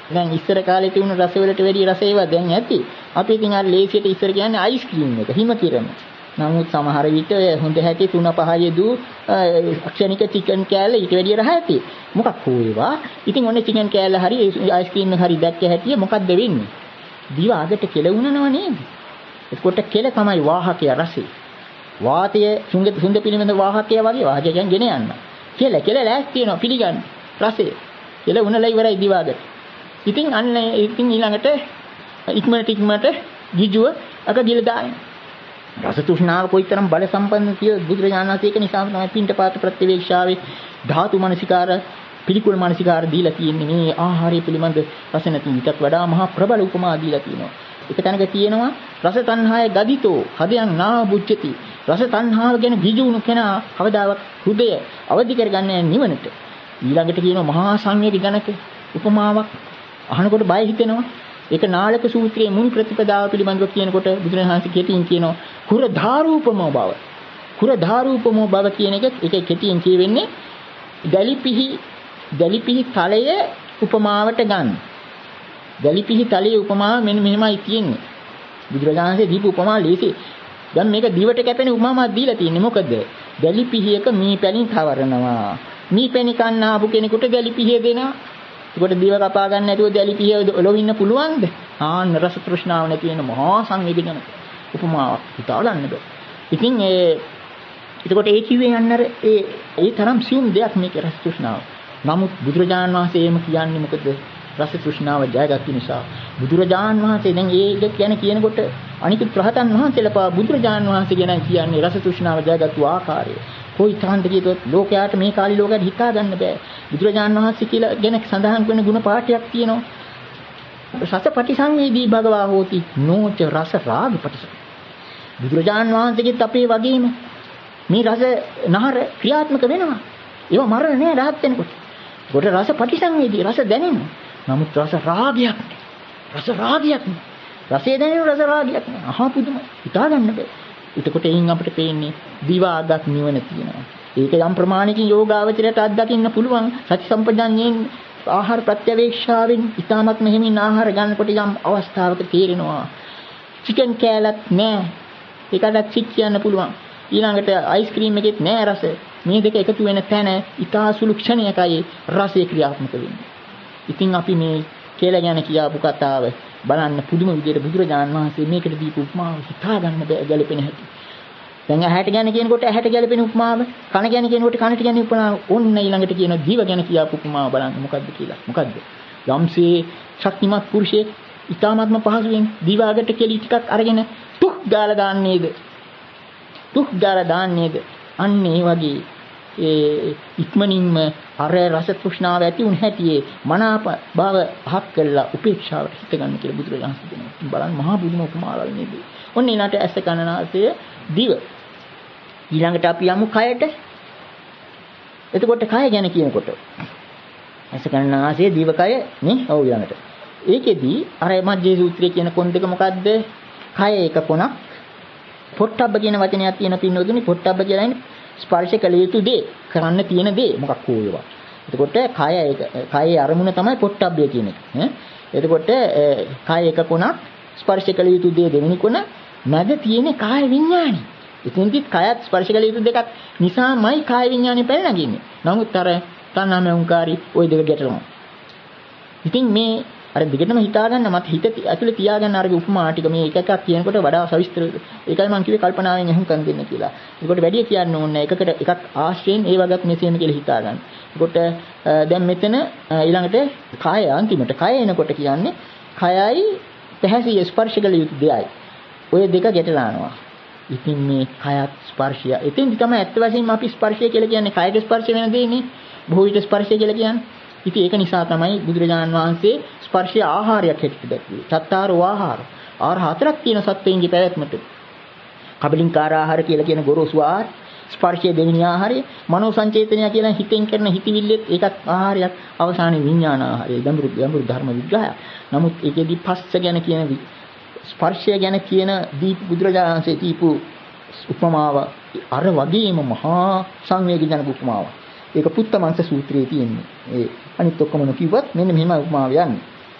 දැන් ඉස්සර කාලේ තිබුණු රස වලට වැඩිය රස ඒවා දැන් ඇති. අපි ඉතින් අර ලේසියට ඉස්සර කියන්නේ අයිස්ක්‍රීම් එක, හිම කිරම. නමුත් සමහර විට හොඳ හැටි තුන පහ යෙදු ක්ෂණික චිකන් කෑල්ල ඊට වැඩිය රහ ඇති. මොකක් හෝ ඒවා. ඉතින් ඔන්න චිකන් කෑල්ල හරි අයිස්ක්‍රීම් එක හරි දැක්ක හැටි මොකක්ද වෙන්නේ? දිව අගට කෙලවුණනව නේද? එතකොට කෙල තමයි වාහකය රසය. වාතය සුන්ද සුන්ද පිළිමෙන්ද වාහකය වගේ වාහකයෙන් ගෙන යන්න. කෙල කෙල ලෑස්ති වෙනවා පිළිගන්න රසය. කෙල උනලා ඉවරයි දිව අගට. ඉතින් අන්න ඉතින් ඊළඟට ඉක්මනට ඉක්මනට ගිජුව අක ගිල දාන. රස තෘෂ්ණාව කොයිතරම් බල සම්පන්න කිය බුදුරජාණන් වහන්සේ ඒක නිසා තමයි පින්ඩපාත ප්‍රතිවේක්ෂාවේ ධාතු මනසිකාර පිළිකුල් මනසිකාර දීලා තියෙන්නේ. මේ ආහාරය පිළිබඳ රස නැති ඊටත් වඩා මහා ප්‍රබල උපමා දීලා තියෙනවා. එක තැනක තියෙනවා රස තණ්හාය ගදිතෝ හදයන් නා බුද්ධති. රස තණ්හාව ගැන ගිජුණු කෙනා කවදාවත් හෘදය අවදි කරගන්නේ නිවනට. ඊළඟට කියනවා මහා සංවේග ජනක උපමාවක් අහනකොට බය හිතෙනවා. ඒක නාලක සූත්‍රයේ මුල් ප්‍රතිපදාව පිළිබඳව කියනකොට බුදුරජාණන් කෙටියෙන් කියනවා කුර ධාරූපමෝ බව. කුර ධාරූපමෝ බව කියන එක ඒක කෙටියෙන් කියවෙන්නේ දැලිපිහි දැලිපිහි තලය උපමාවට ගන්න. දැලිපිහි තලයේ උපමාව මෙන්න මෙහෙමයි තියෙන්නේ. බුදුරජාණන්සේ දීපු උපමා ලීසි. දැන් මේක දිවට කැපෙන උපමාවක් දීලා තියෙන්නේ මොකද? දැලිපිහියක මී පැණි තවරනවා. මී පැණි කන්න ආපු කෙනෙකුට දැලිපිහිය දෙනවා. ඒකට දිව කපා ගන්න නැතුව දැලිපිහිය ඔලොවින්න පුළුවන්ද? ආන්න රස තෘෂ්ණාව නැති වෙන මහා සංවේගජනක උපමාවක් හිතාලන්න බෑ. ඉතින් ඒ එතකොට ඒ කිව්වේ යන්නර ඒ ඒ තරම් සියුම් දෙයක් මේක රස තෘෂ්ණාව. නමුත් බුදුරජාණන් වහන්සේ එහෙම කියන්නේ මොකද? රස තෘෂ්ණාව ජයගත්තු නිසා. බුදුරජාණන් වහන්සේ දැන් ඒක කියන කියනකොට අනිකුත් රහතන් වහන්සේලා පා බුදුරජාණන් වහන්සේ ගැන කියන්නේ රස තෘෂ්ණාව ජයගත්තු ආකාරය. කොයි තරම්ද කියතොත් ලෝකයාට මේ කාලේ ලෝකයට හිතා ගන්න බෑ. බුදුරජාණන් වහන්සේ කියලා ගැන සඳහන් කරන ගුණ පාඨයක් තියෙනවා. රස පටිසංවේදී භගවා හෝති නෝච රස රාග පටිසං. බුදුරජාණන් වහන්සේගෙත් අපේ වගේම මේ රස නහර ක්‍රියාත්මක වෙනවා. ඒවා මරණ නෑ රහත් වෙනකොට. කොට රස පටිසංවේදී රස දැනෙනවා. නමුත් රස රාගයක් නෑ. රස රාගයක් නෑ. රසය දැනෙන රස රාගයක් නෑ. අහා පුදුම හිතා ගන්න බෑ. එතකොට එයින් අපිට පේන්නේ දිවාගත් නිවන තියෙනවා. ඒක යම් ප්‍රමාණිකින් යෝගාවචරයට අත්දකින්න පුළුවන්. සති සම්පජාඤ්ඤයෙන් ආහාර ප්‍රත්‍යවේක්ෂාවෙන් ඊටමත් මෙහෙමින් ආහාර ගන්නකොට යම් අවස්ථාවක තේරෙනවා. චිකන් කෑල්ලක් නෑ. ඒකට චික් කියන්න පුළුවන්. ඊළඟට අයිස්ක්‍රීම් එකෙත් නෑ රස. මේ දෙක එකතු වෙන තැන ඊටාසුළු ක්ෂණයකයි රසය ක්‍රියාත්මක වෙන්නේ. ඉතින් අපි මේ කියලා ගැන කියාපු කතාව බලන්න පුදුම විදිහට බුදුරජාණන් වහන්සේ මේකට දීපු උපමාව හිතා ගන්න බෑ ගැලපෙන හැටි. දැන් ඇහැට ගැන කියනකොට ඇහැට ගැලපෙන උපමාව, කන ගැන කියනකොට කනට ගැන උපමාව, ඔන්න ඊළඟට කියන දිව ගැන කියාපු උපමාව බලන්න මොකද්ද කියලා. මොකද්ද? යම්සේ ශක්තිමත් පුරුෂයෙක් ඊ타ත්ම පහසුවෙන් දිවාගට කෙලි ටිකක් අරගෙන තුක් ගාලා දාන්නේද? තුක් ගාලා දාන්නේද? අන්න ඒ වගේ ඒ ඉක්මනින්ම අර රස තෘෂ්ණාව ඇති උන් හැටියේ මනාප භව පහක් කළා උපේක්ෂාවට හිත ගන්න කියලා බුදුරජාණන් කියනවා. බලන්න මහා බුදුම උපමාවල් නේද? ඔන්න ඊළඟට ඇස කනනාසය දිව. ඊළඟට අපි යමු කයට. එතකොට කය ගැන කියනකොට ඇස කනනාසය දිව කය නේ? ඔව් ඊළඟට. ඒකෙදී අර මජ්ජේ සූත්‍රයේ කියන කොන් දෙක මොකද්ද? කය එක කොනක්. පොට්ටබ්බ කියන වචනයක් තියෙන පින්නොදුනේ පොට්ටබ්බ කියලා ඉන්නේ ස්පර්ශ කළ යුතු දේ, කරන්න තියෙන දේ මොකක් හෝ ඒවා. එතකොට කය එක කයේ අරමුණ තමයි පොට්ටබ්බය කියන එක. ඈ එතකොට කය එක කොනක්, ස්පර්ශ කළ යුතු දේ දෙවෙනි කොන, මැද තියෙන කාය විඥානි. ඉතින්දිත් කයත් ස්පර්ශ කළ යුතු දෙකක් නිසාමයි කාය විඥානි පැනනගින්නේ. නමුත් අර තණ්හාම උංකාරි ওই දෙක ගැටලුවා. ඉතින් මේ අර දිගටම හිතා ගන්න මත හිත ඇතුලේ තියාගන්න අර උපමා ටික මේ එක එකක් කියනකොට වඩා සවිස්තර. ඒකයි මම කිව්වේ කල්පනාවෙන් අහුම්කම් දෙන්න කියලා. ඒකට වැඩි කියන්න ඕනේ එකකට එකක් ආශ්‍රයෙන් ඒ වගේත් මෙසේම කියලා හිතා ගන්න. ඒකට දැන් මෙතන ඊළඟට කාය අන්තිමට කය එනකොට කියන්නේ කයයි පැහැසිය ස්පර්ශ කළ යුතු දෙයයි. ඔය දෙක ගැටලානවා. ඉතින් මේ කයත් ස්පර්ශය. එතෙන්දි තමයි ඇත්ත වශයෙන්ම අපි ස්පර්ශය කියලා කියන්නේ කයක ස්පර්ශ වෙන දෙන්නේ. බොහෝ විට ස්පර්ශය කියලා කියන්නේ. ඉතින් ඒක නිසා තමයි බුදුරජාණන් වහන්සේ ස්පර්ශය ආහාරයක් හැටියට දැක්වේ. චත්තාරෝ ආහාර. ආහාර හතරක් තියෙන සත්වයන්ගේ පැවැත්මට. කබලින්කාර ආහාර කියලා කියන ගොරෝසු ආහාර, ස්පර්ශය දෙවෙනි ආහාරය, මනෝ සංචේතනය කියලා හිතෙන් කරන හිතවිල්ලෙත් ඒකත් ආහාරයක්. අවසානයේ විඥාන ආහාරය. ගැඹුරු ගැඹුරු ධර්ම විග්‍රහය. නමුත් ඒකෙදි පස්ස ගැන කියන ස්පර්ශය ගැන කියන දීප බුදුරජාණන් වහන්සේ දීපු උපමාව අර වගේම මහා සංවේගජනක උපමාවක්. ඒක පුත්තමංශ සූත්‍රයේ තියෙන්නේ. ඒ අනිත් ඔක්කොම නොකියුවත් මෙන්න මෙහෙම උපමාව යන්නේ.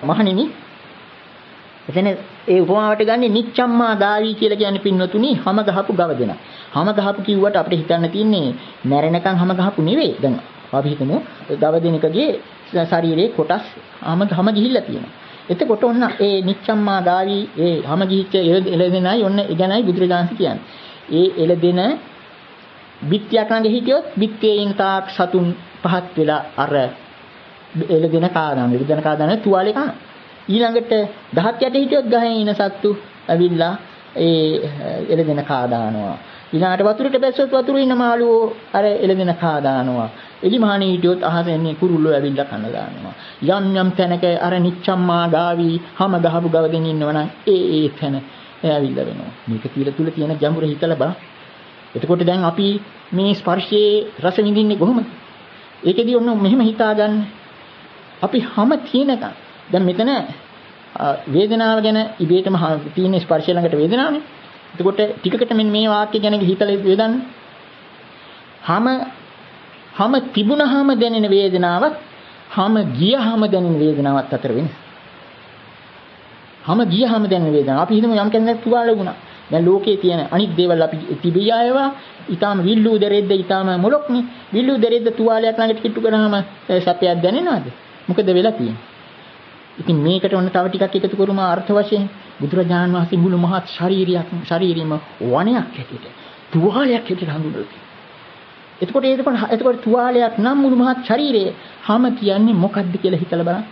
මහණෙනි එතන ඒ උපමාවට ගන්නේ නිච්චම්මා ගාවි කියලා කියන්නේ පින්නතුනි හැම ගහපු ගව දෙනා. හැම ගහපු කිව්වට අපිට හිතන්න තියෙන්නේ මැරෙනකන් හැම ගහපු නෙවෙයි. දැන් අපි හිතමු ගව දෙනකගේ ශරීරයේ කොටස් හැම හැම ගිහිල්ලා තියෙනවා. එතකොට ඔන්න ඒ නිච්චම්මා ගාවි ඒ හැම ගිහිච්ච එළදෙනයි ඔන්න ඒ ගැනයි බුදුරජාණන් කියන්නේ. ඒ එළදෙන බිත්තියක් ළඟ හිටියොත් බිත්තියේ ඉන්න තාක් සතුන් පහත් වෙලා අර එළදෙන කාදාන එළදෙන කාදාන තුවාලේ කන. ඊළඟට ගහක් යට හිටියොත් ගහේ ඉන සත්තු ඇවිල්ලා ඒ එළදෙන කාදානවා. ඊළඟට වතුරට බැස්සොත් වතුරේ ඉන්න මාළුවෝ අර එළදෙන කාදානවා. එලිමහණේ හිටියොත් අහසෙන් කුරුල්ලෝ ඇවිල්ලා කන දානවා. යම් යම් තැනක අර නිච්චම්මා ගාවි හැම ගහපු ගව දෙන ඉන්නවනම් ඒ ඒ තැන ඇවිල්ලා වෙනවා. මේක කියලා තුල තියෙන ගැඹුර හිතලා බලන්න. එතකොට දැන් අපි මේ ස්පර්ශයේ රස විඳින්නේ කොහොමද? ඒකෙදී ඔන්න මෙහෙම හිතා ගන්න. අපි හැම තියෙනකන් දැන් මෙතන වේදනාව ගැන ඉබේටම තියෙන ස්පර්ශය ළඟට වේදනාවනේ. එතකොට ටිකකට මෙන්න මේ වාක්‍ය ගැන හිතලා වේදන්න. හැම හැම තිබුණාම දැනෙන වේදනාවක් හැම ගියහම දැනෙන වේදනාවක් අතර වෙනස. හැම ගියහම දැනෙන වේදනාව. අපි හිතමු යම් කෙනෙක් තුවාල වුණා. දැන් ලෝකේ තියෙන අනිත් දේවල් අපි තිබිය ආයවා ඊටාම විල්ලු දෙරෙද්ද ඊටාම මොලොක්නේ. විල්ලු දෙරෙද්ද තුවාලයක් ළඟට කිට්ටු කරාම සැපයක් දැනෙනවද? මොකද වෙලා තියෙන්නේ? ඉතින් මේකට ඔන්න තව ටිකක් එකතු කරුම අර්ථ වශයෙන් බුදුරජාණන් වහන්සේ මුළු මහත් ශාරීරියක් ශාරීරියම වණයක් හැටියට තුවාලයක් හැටියට හඳුන්වනවා. එතකොට එතකොට එතකොට තුවාලයක් නම් මුළු මහත් ශරීරයේ හැම කියන්නේ මොකක්ද කියලා හිතලා බලන්න.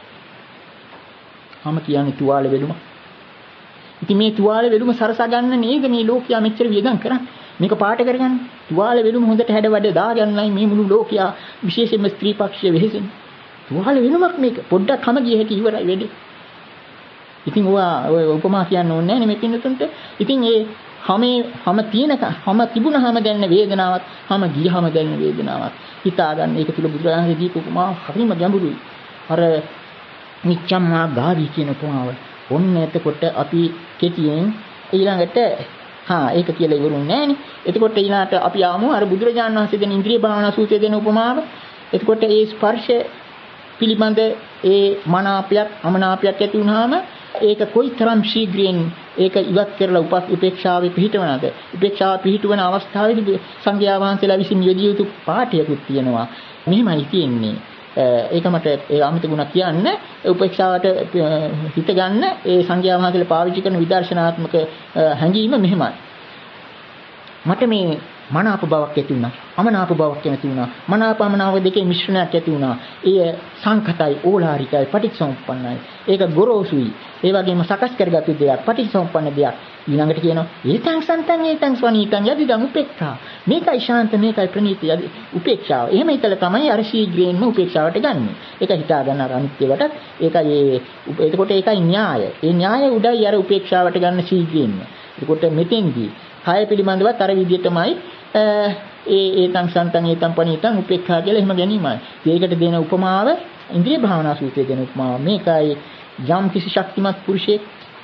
හැම කියන්නේ තුවාල වෙලුම. ඉතින් මේ තුවාල වෙලුම සරසා ගන්න නේද මේ ලෝකයා මෙච්චර වියදම් කරන්නේ. මේක පාට කරගන්න. තුවාල වෙලුම හොඳට හැඩ වැඩ දාගන්නයි මේ මුළු ලෝකයා විශේෂයෙන්ම ස්ත්‍රී පක්ෂය වෙහෙසෙන්නේ. තුවාල වෙලුමක් මේක. පොඩ්ඩක් හැම ගිය හැටි ඉවරයි වෙන්නේ. ඉතින් ඔයා ඔය උපමා කියන්න ඕනේ නැහැ නේ මේ පින්නතුන්ට. ඉතින් ඒ හැමේ හැම තියෙනක හැම තිබුණාම දැනෙන වේදනාවක් හැම ගියහම දැනෙන වේදනාවක් හිතා ගන්න. ඒක තුල බුදුරජාණන් දීපු උපමා හරිම ගැඹුරුයි. අර නිච්චම්මා ගාවි කියන උපමාව. ඔන්න එතකොට අපි කෙටියෙන් ඊළඟට හා ඒක කියලා ඉවරුන්නේ නැහනේ. එතකොට ඊළඟට අපි ආමු අර බුදුරජාණන් වහන්සේ දෙන ඉන්ද්‍රිය භාවනා සූත්‍රයේ දෙන උපමාව. එතකොට ඒ ස්පර්ශ පිළිබඳ ඒ මනාපයක් අමනාපයක් ඇති වුනහම ඒක කොයිතරම් ශීඝ්‍රයෙන් ඒක ඉවත් කරලා උපස් උපේක්ෂාවේ පිහිටවනද? උපේක්ෂාව පිහිටවන අවස්ථාවේදී සංඝයා වහන්සේලා විසින් යෙදිය යුතු පාඨයකුත් තියෙනවා. මෙහෙමයි තියෙන්නේ. ඒක මට ඒ අමිත ගුණ කියන්න උපේක්ෂාවට හිත ගන්න ඒ සංඝයා වහන්සේලා පාවිච්චි කරන විදර්ශනාත්මක හැඟීම මෙහෙමයි. මට මේ මනාප බවක් ඇති වුණා. අමනාප බවක් ඇති වුණා. මනාපමනාව දෙකේ මිශ්‍රණයක් ඇති වුණා. එය සංකතයි, ඕලාරිකයි, පටිච්චසමුප්පන්නයි. ඒක ගොරෝසුයි. ඒ වගේම සකස් කරගත්තු දෙයක්, පටිච්චසමුප්පන්න දෙයක්. ඊළඟට කියනවා ඒතං සන්තං ඒතං ස්වනීතං යදිදං උපේක්ඛා. මේකයි ශාන්ත, මේකයි ප්‍රණීත යදි උපේක්ෂාව. එහෙම හිතලා තමයි අර ශීඝ්‍රයෙන්ම උපේක්ෂාවට ගන්නෙ. ඒක හිතා ගන්න අර අනිත්‍යවටත් ඒකයි ඒ එතකොට ඒකයි න්‍යාය. ඒ න්‍යාය උඩයි අර උපේක්ෂාවට ගන්න ශීඝ්‍රයෙන්ම. එතකොට මෙතෙන්දී කය පිළිබඳවත් අර විදිහටමයි ඒ ඒතං සන්තං ඒතං පණීතං උපේක්ඛා කියලා එහෙම ගැනීමයි. ඒකට දෙන උපමාව ඉන්ද්‍රිය භාවනා සූත්‍රයේ දෙන උපමාව. මේකයි යම් කිසි ශක්තිමත් පුරුෂයෙක්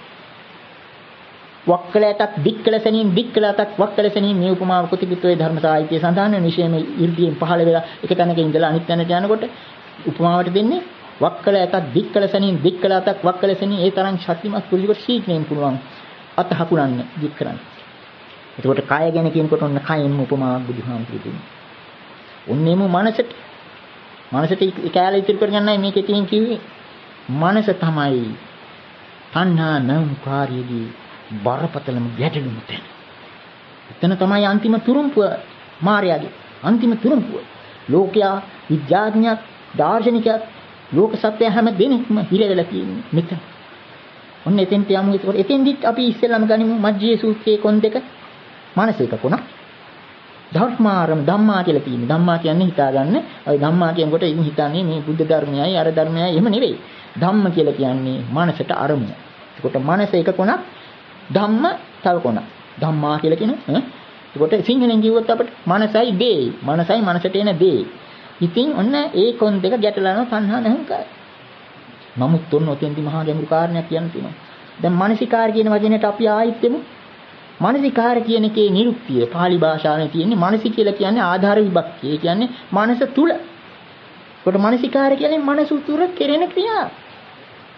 වක්කලයටක් දික්කලසනින් දික්කලයටක් වක්කලසනින් මේ උපමාව කුතිකුතේ ධර්ම සාහිත්‍යයේ සඳහන් වෙන විශේෂම 이르දීන් පහළ වෙලා එක තැනක ඉඳලා අනිත් තැනට යනකොට උපමාවට දෙන්නේ වක්කලයටක් දික්කලසනින් දික්කලයටක් වක්කලසනින් ඒ තරම් ශක්තිමත් පුරුෂයෙකුට ශීඝ්‍රයෙන් පුළුවන් අත හකුලන්න දික් කරන්න. එතකොට කය ගැන කියනකොට ඔන්න කයෙන්ම උපමාවක් බුදුහාමුදුරුවෝ දෙන්නේ. ඔන්නේම මනසට මනසට කැලේ ඉතිරි කරගන්නයි මේකේ තියෙන කිව්වේ. මනස තමයි තණ්හා නම් කාර්යදී බරපතලම ගැටලුම තැන. එතන තමයි අන්තිම තුරුම්පුව මායාවේ. අන්තිම තුරුම්පුව. ලෝකයා විද්‍යාඥයෙක්, දාර්ශනිකයෙක්, ලෝක සත්‍ය හැම දෙනෙක්ම හිර වෙලා තියෙන්නේ මෙතන. ඔන්න එතෙන්ට යමු. ඒකෝ එතෙන්දිත් අපි ඉස්සෙල්ලාම ගනිමු මජ්ජේ සූත්‍රයේ කොන් දෙක. මානසික කොන. ධර්මාරම ධම්මා කියලා තියෙනවා. ධම්මා කියන්නේ හිතාගන්න. ඔය ධම්මා කියනකොට ඉතින් හිතන්නේ මේ බුද්ධ ධර්මයයි අර ධර්මයයි එහෙම නෙවෙයි. ධම්ම කියලා කියන්නේ මානසට අරමුණ. ඒකට මානස එක කොනක්, ධම්ම තව කොනක්. ධම්මා කියලා කියනවා. ඒකට සිංහලෙන් කිව්වොත් අපිට මානසයි දේ. මානසයි මානසට එන දේ. ඉතින් ඔන්න ඒ කොන් දෙක ගැටලනවා තණ්හා නැහංකාරය. නමුත් ඔන්න ඔතෙන්දි මහා ගැඹුරු කාරණයක් කියන්න තියෙනවා. දැන් මානසිකාර කියන වචනයට අපි ආයිත් දෙමු. මානසිකාර කියන එකේ නිරුක්තිය පාලි භාෂාවේ තියෙන්නේ මානසි කියලා කියන්නේ ආධාර විභක්තිය. ඒ කියන්නේ මනස තුල. ඒකට මානසිකාර කියන්නේ මනස උතුර කෙරෙන ක්‍රියා.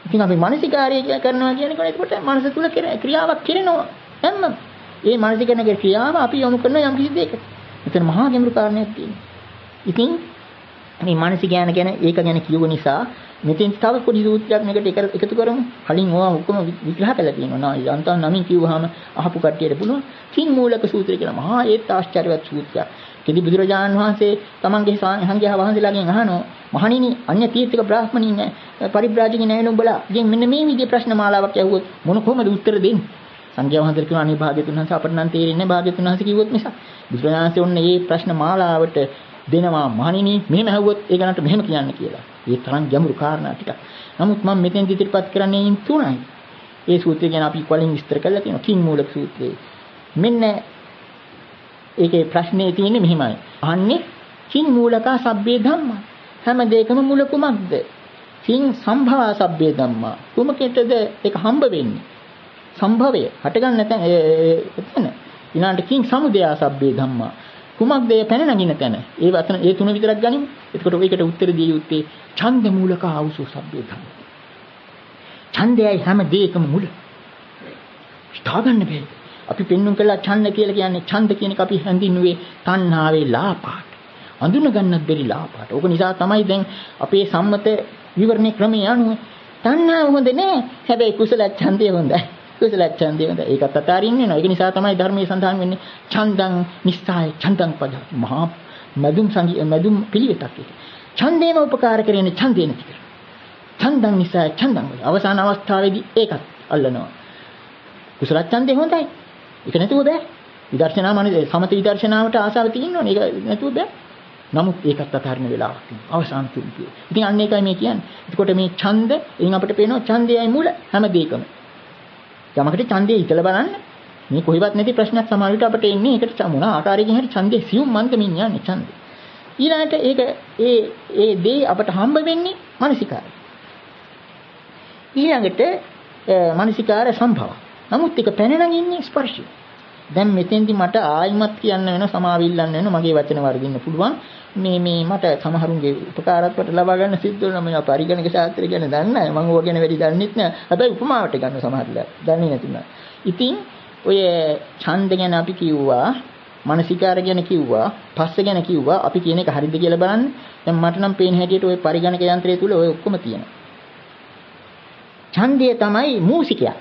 ඉතින් අපි මානසිකාර්ය කරනවා කියනකොට ඒකට මනස තුල ක්‍රියාවක් කරනවා. හැම ඒ මානසිකනගේ ක්‍රියාව අපි යොමු කරන යම් කිසි දෙයක. මෙතන මහා ගැඹුරු කාරණයක් තියෙනවා. ඉතින් මේ මානසික ඥාන ගැන ඒක ගැන කියව නිසා මෙතෙන් තව පොඩි සූත්‍රයක් මේකට එකතු කරමු. කලින් ඕවා ඔක්කොම විග්‍රහ කරලා තියෙනවා. නා යන්තම් නමින් කිව්වහම අහපු කට්ටියට පුළුවන්. කිං මූලක සූත්‍රය කියලා මහා ඒත් ආශ්චර්යවත් සූත්‍රයක්. කෙදි බුදුරජාණන් වහන්සේ තමන්ගේ සංඝයා වහන්සේලාගෙන් අහනවා මහණෙනි අන්‍ය තීර්ථක බ්‍රාහ්මණින් පරිබ්‍රාජකින් නැවෙන උඹලා ඉතින් මෙන්න මේ විදිහේ ප්‍රශ්න මාලාවක් ඇහුවොත් මොන කොහමද උත්තර දෙන්නේ? සංඝයා වහන්සේ කියනවා අනේ භාග්‍යතුන් වහන්සේ අපට නම් තේරෙන්නේ නැහැ භාග්‍යතුන් වහන්සේ කිව්වොත් නිසා. බුදුරජාණන් වහන්සේ ඔන්න මේ ප්‍රශ්න මාලාවට දෙනවා මහණෙනි මෙහෙම ඇහුවොත් ඒ ගණන්ට මෙහෙම කියන්න කියලා. ඒ තරම් ගැඹුරු කාරණා ටිකක්. නමුත් මම මෙතෙන් ඉදිරිපත් කරන්නේ ඉන් තුනයි. ඒ සූත්‍රය ගැන අපි කලින් විස්තර කරලා තියෙනවා. කිං මූලක සූත්‍රය. මෙන්න ඒකේ ප්‍රශ්නේ තියෙන්නේ මෙහෙමයි. අහන්නේ කිං මූලකා සබ්බේ ධම්මා. හැම දෙයකම මූල කුමක්ද? කිං සම්භවා සබ්බේ ධම්මා. කුමකටද ඒක හම්බ වෙන්නේ? සම්භවය හටගන්න නැත්නම් එතන ඊළඟට කිං සමුදයා සබ්බේ ධම්මා. කුමක්ද ඒ පැන නගින තැන? ඒ වතන ඒ තුන විතරක් ගනිමු. එතකොට ඔයකට උත්තර දිය යුත්තේ ඡන්ද මූලක ආවුසු සබ්බේ ධම්ම. ඡන්දයයි හැම දෙයකම මුල. හිතාගන්න බෑ. අපි පෙන්වුම් කළා ඡන්ද කියලා කියන්නේ ඡන්ද කියන එක අපි හඳින්නුවේ තණ්හාවේ ලාපාට. අඳුන ගන්නත් බැරි ලාපාට. ඕක නිසා තමයි දැන් අපේ සම්මත විවරණේ ක්‍රමයේ අනුව තණ්හාව හොඳ නෑ. හැබැයි කුසල ඡන්දය හොඳයි. කුසල ඡන්දය හොඳයි. ඒකත් අතාරින්න වෙනවා. ඒක නිසා තමයි ධර්මයේ සඳහන් වෙන්නේ ඡන්දං නිස්සාය ඡන්දං පද. මහා මදුම් සංගී මදුම් පිළිවෙතක් ඒක. ඡන්දේම උපකාර කරන්නේ ඡන්දේ නැති කර. ඡන්දං නිස්සාය ඡන්දං. අවසාන අවස්ථාවේදී ඒකත් අල්ලනවා. කුසල ඡන්දේ හොඳයි. ඒක නැතුව බෑ. විදර්ශනා මනේ සමත විදර්ශනාවට ආසාව තියෙනවනේ. ඒක නැතුව බෑ. නමුත් ඒකත් අතාරින වෙලාවක් තියෙනවා. අවසාන තුන්තිය. ඉතින් අන්න ඒකයි මේ කියන්නේ. එතකොට මේ ඡන්ද එයින් අපිට පේනවා ඡන්දයයි මුල හැම දෙයකම. යමකට ඡන්දය හිතලා බලන්න. මේ කොහෙවත් නැති ප්‍රශ්නයක් සමහර විට අපිට එන්නේ ඒකට මොන ආකාරයකින් හරි ඡන්දේ සියුම් මන්දමින් යන්නේ ඡන්දේ. ඊළඟට ඒක ඒ ඒ දේ අපට හම්බ වෙන්නේ මානසිකාරය. ඊළඟට මානසිකාර සම්භව. නමුත් ඒක පැන නගින්නේ ස්පර්ශය. දැන් මෙතෙන්දි මට ආයිමත් කියන්න වෙන සමාවිල්ලන්න වෙන මගේ වචන වර්ධින්න පුළුවන්. මේ මේ මට සමහරුන්ගේ උපකාරත්වයට ලබා ගන්න සිද්ධ වෙනවා. මම පරිගණක ශාස්ත්‍රය ගැන දන්නේ නැහැ. මම ඕවා ගැන වැඩි දන්නෙත් නැහැ. හැබැයි උපමාවට ගන්න සමහරලා දන්නේ නැතුණා. ඉතින් ඔය ඡන්ද ගැන අපි කිව්වා, මානසිකාර ගැන කිව්වා, පස්ස ගැන කිව්වා. අපි කියන එක හරිද කියලා බලන්න. දැන් මට නම් පේන හැටියට ඔය පරිගණක යන්ත්‍රය තුල ඔය ඔක්කොම තියෙනවා. ඡන්දය තමයි මූසිකයා.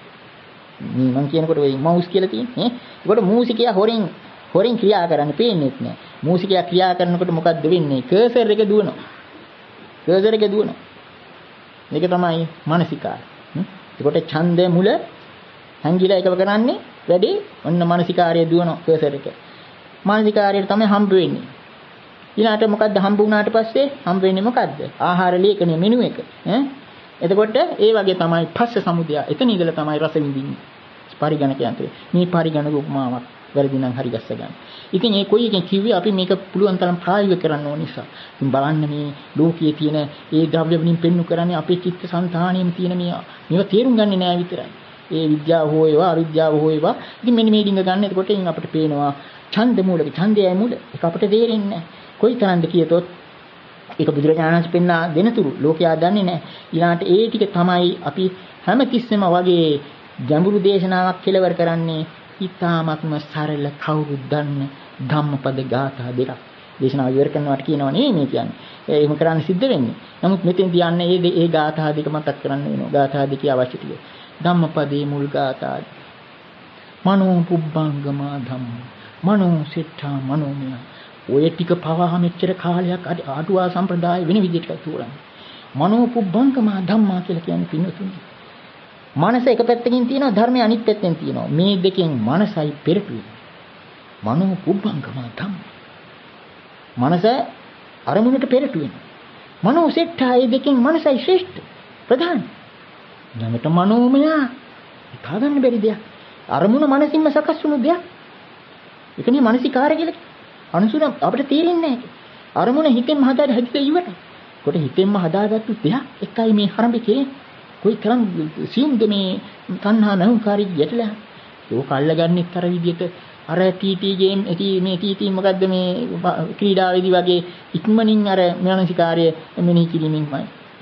මම කියනකොට ඔය මවුස් කියලා තියෙන්නේ. ඒකට මූසිකයා හොරින් හොරින් ක්‍රියා කරන්නේ පේන්නේත් නෑ. මූසිකයා ක්‍රියා කරනකොට මොකද්ද වෙන්නේ? කර්සර් එක දුවනවා. කර්සර් එක දුවනවා. මේක තමයි මානසිකාර. ඒකට ඡන්දය මුල හැංගිලා එකව කරන්නේ වැඩි ඔන්න මානසිකාරය දුවනවා කර්සර් එක. මානසිකාරයට තමයි හම්බ වෙන්නේ. ඊළාට මොකද්ද හම්බ වුණාට පස්සේ හම්බ වෙන්නේ මොකද්ද? ආහාර ලේඛනයේ මෙනු එක. ඈ එතකොට ඒ වගේ තමයි පස්ස සමුදය. එතන ඉඳලා තමයි රස විඳින්නේ. පරිගණක යන්ත්‍රය. මේ පරිගණක උපමාවක් වැරදි නම් හරි ගස්ස ගන්න. ඉතින් මේ කොයි එකෙන් කිව්වේ අපි මේක පුළුවන් තරම් ප්‍රායෝගික කරන්න ඕන නිසා. ඉතින් බලන්න මේ ලෝකයේ තියෙන ඒ ද්‍රව්‍ය වලින් පෙන්වු කරන්නේ අපේ චිත්ත සංතානියෙම තියෙන මේ මේවා තේරුම් ගන්නේ නෑ විතරයි. ඒ විද්‍යාව හෝ ඒවා අවිද්‍යාව හෝ ඒවා. ඉතින් මෙන්න මේ ඩිංග ගන්න. එතකොට ඉතින් අපිට පේනවා ඡන්ද මූලක ඡන්දයයි මූල. ඒක අපිට තේරෙන්නේ නෑ. කොයි තරම්ද කියතොත් ඒක බුදුරජාණන් වහන්සේ පෙන්වා දෙනතුරු ලෝකයා දන්නේ නැහැ. ඊළාට ඒ ටික තමයි අපි හැමතිස්සෙම වගේ ගැඹුරු දේශනාවක් කෙලවර කරන්නේ ඊ타මත්ම සරල කවුරුත් දන්න ධම්මපද ගාථා දෙකක්. දේශනාව ඉවර කරනවාට කියනවා නෙවෙයි මේ කියන්නේ. එහෙම කරන්න සිද්ධ වෙන්නේ. නමුත් මෙතෙන්දී යන්නේ ඒ ඒ ගාථා දෙක මතක් කරන්න වෙනවා. ගාථා දෙකේ අවශ්‍ය ටික. ධම්මපදේ මුල් ගාථා. මනෝ පුබ්බංගමා ධම්ම. මනෝ සිතා මනෝමය. ඔය ටික පවා මෙච්චර කාලයක් ආටුවා සම්ප්‍රදාය වෙන විදිහට තුරන්නේ. මනෝ පුබ්බංගමා ධම්මා කියලා කියන්නේ පින්නතුනි. මනස එක පැත්තකින් තියෙනවා ධර්මය අනිත් පැත්තෙන් තියෙනවා. මේ දෙකෙන් මනසයි පෙරටු වෙන්නේ. මනෝ පුබ්බංගමා ධම්ම. මනස අරමුණට පෙරටු වෙනවා. මනෝ සෙට්ටා දෙකෙන් මනසයි ශ්‍රේෂ්ඨ ප්‍රධාන. ළඟට මනෝමය හිතාගන්න බැරි දෙයක්. අරමුණ මනසින්ම සකස් වුණු දෙයක්. ඒකනේ මානසිකාරය කියලා. අනුසුර අපිට තේරෙන්නේ නැහැ. අරමුණ හිතෙන්ම හදාගෙන හැදිලා ඉවරයි. කොට හිතෙන්ම හදාගත්තු දෙයක් එකයි මේ හරඹේ කියන්නේ. කොයි තරම් සියුම්ද මේ තණ්හා නහුකාරී යටලා. ඒක අල්ලගන්නෙත් අර විදිහට අර ටීටී ගේම් මේ ටීටී මොකද්ද මේ ක්‍රීඩාවේදී වගේ ඉක්මනින් අර මානසිකාර්ය මෙනෙහි කිරීමෙන්මයි.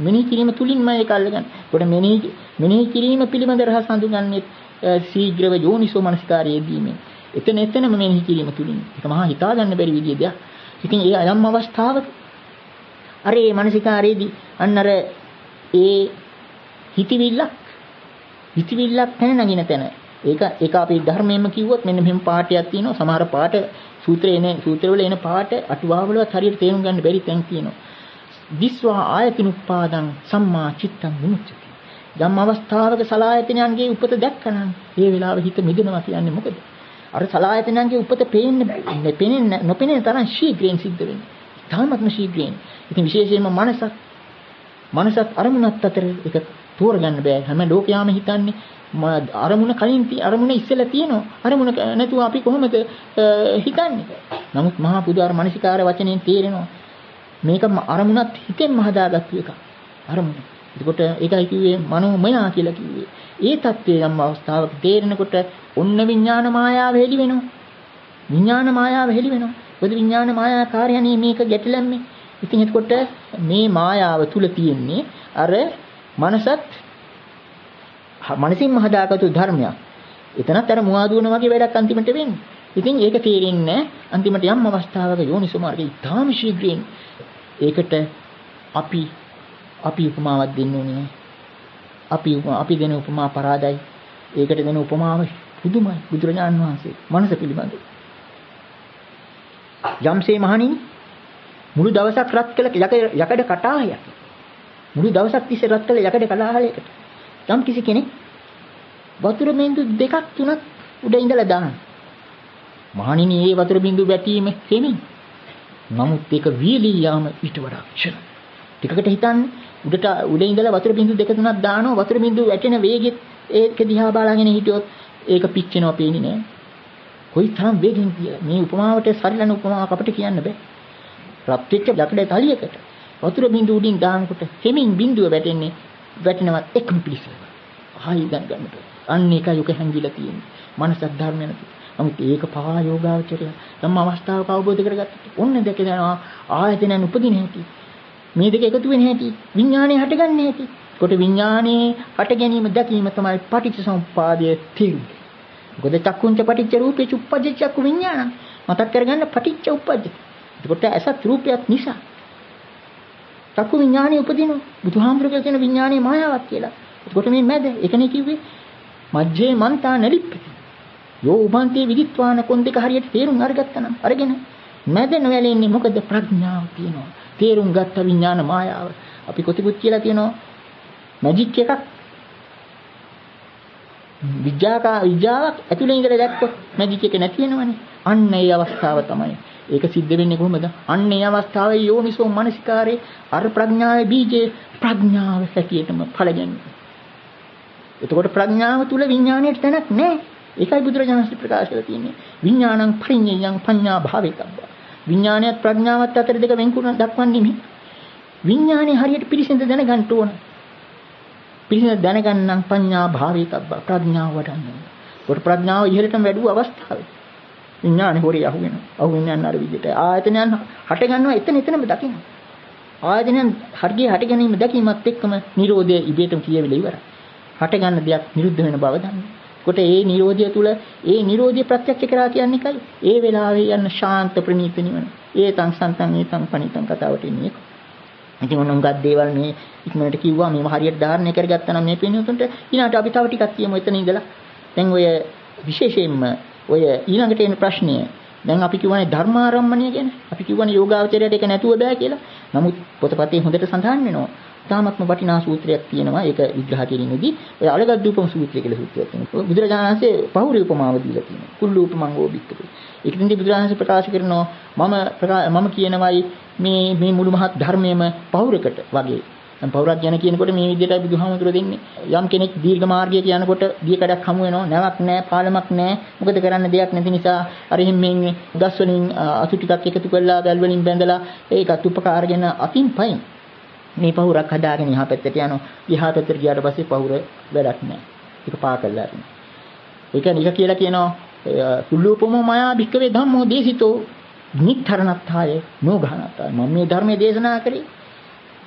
මෙනෙහි කිරීම තුලින්ම ඒක අල්ලගන්න. ඒකට මෙනෙහි මෙනෙහි කිරීම පිළිබඳ රහස හඳුන්වන්නේ ශීඝ්‍රව යෝනිසෝ මනසිකාරයේදීම. එතන එතනම මෙනෙහි කිරීම තුලින්. ඒක මහා හිතා ගන්න බැරි විදිය දෙයක්. ඉතින් ඒ යම් අවස්ථාවක අර ඒ මනසිකාරයේදී අන්න අර ඒ හිතවිල්ලක් හිතවිල්ලක් තැන නගින තැන. ඒක ඒක අපි ධර්මයෙන්ම කිව්වොත් මෙන්න මෙහෙම පාඩයක් තියෙනවා. සමහර පාඩ සූත්‍රයේ එන සූත්‍රවල එන පාඩ අටුවාවලවත් හරියට තේරුම් ගන්න බැරි තැන් තියෙනවා. දිස්වා ආයතිනුප්පාදං සම්මා චිත්තං විමුච්ඡති. යම් අවස්ථාවක සලායතනයන්ගේ උපත දැක්කනම් ඒ වෙලාව හිත මිදෙනවා කියන්නේ මොකද? අර සලායතනයන්ගේ උපත පේන්නේ පේන්නේ නොපෙනෙන තරම් ශීඝ්‍රයෙන් සිද්ධ වෙන්නේ. තාමත්ම ශීඝ්‍රයෙන්. ඉතින් විශේෂයෙන්ම මනසත් මනසත් අරමුණත් අතර එක තෝරගන්න බෑ. හැම ලෝකයාම හිතන්නේ අරමුණ කලින් අරමුණ ඉස්සෙල්ලා තියෙනවා. අරමුණ නැතුව අපි කොහොමද හිතන්නේ? නමුත් මහා පුදුආර මනසිකාර වචනයෙන් තේරෙනවා. මේක අරමුණත් හිතෙන්ම හදාගත්තු එකක්. අරමුණ. එතකොට ඒකයි කිව්වේ මනෝමයා කියලා කිව්වේ. ඒ தත්ත්වයේ යම් අවස්ථාවක තේරෙනකොට ඔන්න විඥාන මායාව හෙලි වෙනවා. විඥාන මායාව හෙලි වෙනවා. මොකද විඥාන මායාකාරයනේ මේක ගැටලන්නේ. ඉතින් එතකොට මේ මායාව තුල තියෙන්නේ අර මනසත් මනසින්ම හදාගත්තු ධර්මයක්. එතනත් අර මුවාදුවන වගේ වැඩක් අන්තිමට වෙන්නේ. ඉතින් ඒක තේරෙන්නේ අන්තිමට යම් අවස්ථාවක යෝනිසෝ මාර්ගය ඊටාම ශීඝ්‍රයෙන් ඒකට අපි අපි උපමාවක් දෙන්න ඕනේ. අපි අපි දෙන උපමා පරාදයි. ඒකට දෙන උපමාව පුදුමයි. බුදුරජාණන් වහන්සේ මනස පිළිබඳ. යම්සේ මහණිනි මුළු දවසක් රත් කළ යකඩ කටාහයක්. මුළු දවසක් තිස්සේ රත් කළ යකඩ කලාහලයකට යම් කිසි කෙනෙක් වතුර බින්දු දෙකක් තුනක් උඩ ඉඳලා දාන. මහණෙනි මේ වතුර බින්දු වැටීම තෙමින්. නමුත් ඒක වීලී යාම ඊට වඩා ක්ෂණ. ටිකකට හිතන්නේ උඩට උඩ ඉඳලා වතුර බින්දු දෙක තුනක් දානවා. වතුර බින්දු වැටෙන වේගෙත් ඒක දිහා බලාගෙන හිටියොත් ඒක පිච්චෙනවා පේන්නේ නැහැ. කොයි තරම් වේගෙන් කියලා. මේ උපමාවට සරිලන උපමාවක් අපිට කියන්න බෑ. රත් වෙච්ච යකඩ තලියකට වතුර බින්දු උඩින් දානකොට හැමින් බින්දුව වැටෙන්නේ වැටෙනවත් එකම පිළිසල. ආයි දැන් ගන්නට. අන්න ඒකයි යක හැංගිලා තියෙන්නේ. මනසක් ධර්මය නැති. නමුත් ඒක පවා යෝගාවචරය තම අවස්ථාවක අවබෝධ කරගත්තොත් ඔන්න දැක දෙනවා ආයතනයන් උපදින හැටි. මේ දෙක එකතු වෙන හැටි. විඥානය හටගන්නේ හැටි. කොට විඥානයේ හට ගැනීම දැකීම තමයි පටිච්චසමුප්පාදයේ තියෙන්නේ. මොකද චක්කුංච පටිච්ච රූපේ චුප්පජ්ජ චක්කු විඥාන. මතක් කරගන්න පටිච්ච උප්පජ්ජ. එතකොට ඇසත් රූපයක් නිසා චක්කු විඥානය උපදිනවා. බුදුහාමුදුරුවෝ කියන විඥානයේ මායාවක් කියලා. එතකොට මේ මැද ඒකනේ කිව්වේ මජ්ජේ මන්තා නලිප්පති. යෝ උපන්තේ විදිත්වාන කොන් දෙක හරියට තේරුම් අරගත්තා නම් අරගෙන මැද නොයැලෙන්නේ මොකද ප්‍රඥාව තියෙනවා. තේරුම් ගත්ත විඥාන මායාව. අපි කොතිකුත් කියලා කියනවා මැජික් එකක්. විද්‍යාකා විද්‍යාවක් ඇතුලේ ඉඳලා දැක්කොත් මැජික් එක නැති වෙනවනේ. අන්න ඒ අවස්ථාව තමයි. ඒක සිද්ධ වෙන්නේ කොහොමද? අන්න ඒ අවස්ථාවේ යෝනිසෝ මනසිකාරේ අර ප්‍රඥාවේ බීජේ ප්‍රඥාව හැටියටම ඵලගන්නේ. එතකොට ප්‍රඥාව තුල විඥාණයට තැනක් නැහැ. ඒකයි බුදුරජාණන් ශ්‍රී ප්‍රකාශ කරලා තියෙන්නේ. විඥානං පරිඤ්ඤයං පඤ්ඤා භාවිතබ්බ. විඥානයත් ප්‍රඥාවත් අතර දෙක වෙන්කුණ දක්වන්නේ මේ. විඥානේ හරියට පිරිසිඳ දැනගන්න ඕන. පිරිසිඳ දැනගන්නම් පඤ්ඤා භාවිතබ්බ ප්‍රඥාව වඩන්න. ඒකට ප්‍රඥාව ඉහළටම වැඩි අවස්ථාවේ. විඥානේ හොරේ අහු වෙනවා. අහු වෙන්නේ අන්න අර විදිහට. ආයතනයන් හට ගන්නවා එතන එතනම දකින්න. ආයතනයන් හර්ගයේ හට ගැනීම දැකීමත් එක්කම Nirodha ඉබේටම කියවිලා ඉවරයි. හට ගන්න දෙයක් නිරුද්ධ වෙන බව දන්න. කොට ඒ Nirodha තුල ඒ Nirodha ප්‍රත්‍යක්ෂ කරා කියන්නේ එකයි. ඒ වෙලාවේ යන ශාන්ත ප්‍රණීත නිවන. ඒ තං සන්තං ඒ තං පණිතං කතාවට එන්නේ ඒක. ඉතින් මොනංගත් දේවල් මේ ඉක්මනට කිව්වා මේව හරියට ධාරණය කරගත්තා නම් මේ පින්නතුන්ට ඊළඟට අපි තව ටිකක් කියමු එතන ඉඳලා. දැන් ඔය විශේෂයෙන්ම ඔය ඊළඟට එන ප්‍රශ්නය දැන් අපි කියවනේ ධර්මාරම්මණය ගැන. අපි කියවනේ යෝගාවචරයට ඒක නැතුව බෑ කියලා. නමුත් පොතපතේ හොඳට සඳහන් වෙනවා. තාමත්ම වටිනා සූත්‍රයක් තියෙනවා. ඒක විග්‍රහ කිරීමේදී ඔය අලගද්දූපම සූත්‍රය කියලා සූත්‍රයක් තියෙනවා. බුදුරජාණන් වහන්සේ පහුරි උපමාව දීලා තියෙනවා. කුල්ලු උපමංගෝ බික්කේ. ඒකෙන්දී බුදුරජාණන් වහන්සේ ප්‍රකාශ කරනවා මම මම කියනවායි මේ මේ මුළු මහත් ධර්මයේම පහුරකට වගේ. දැන් පෞරක් යන කියනකොට මේ විදිහටයි බුදුහාමුදුරුවෝ දෙන්නේ. යම් කෙනෙක් දීර්ඝ මාර්ගයක යනකොට දිය කඩක් හමු වෙනවා. නැවක් නැහැ, පාලමක් නැහැ. මොකද කරන්න දෙයක් නැති නිසා අර හිම්මෙන් ගස් වලින් අතු ටිකක් එකතු කරලා ගල් වලින් බැඳලා ඒකත් උපකාරගෙන අතින් පයින් මේ පහුරක් හදාගෙන යහා පැත්තට යනවා. යහා පැත්තට ගියාට පස්සේ පහුර වැඩක් නැහැ. ඒක පා කළා අරින්න. ඒක නික කියලා කියනවා කුල්ලූපමෝ මායා භික්කවේ ධම්මෝ දේසිතෝ නික්තරණත්තාය නෝඝනත්තාය. මම මේ ධර්මයේ දේශනා කරේ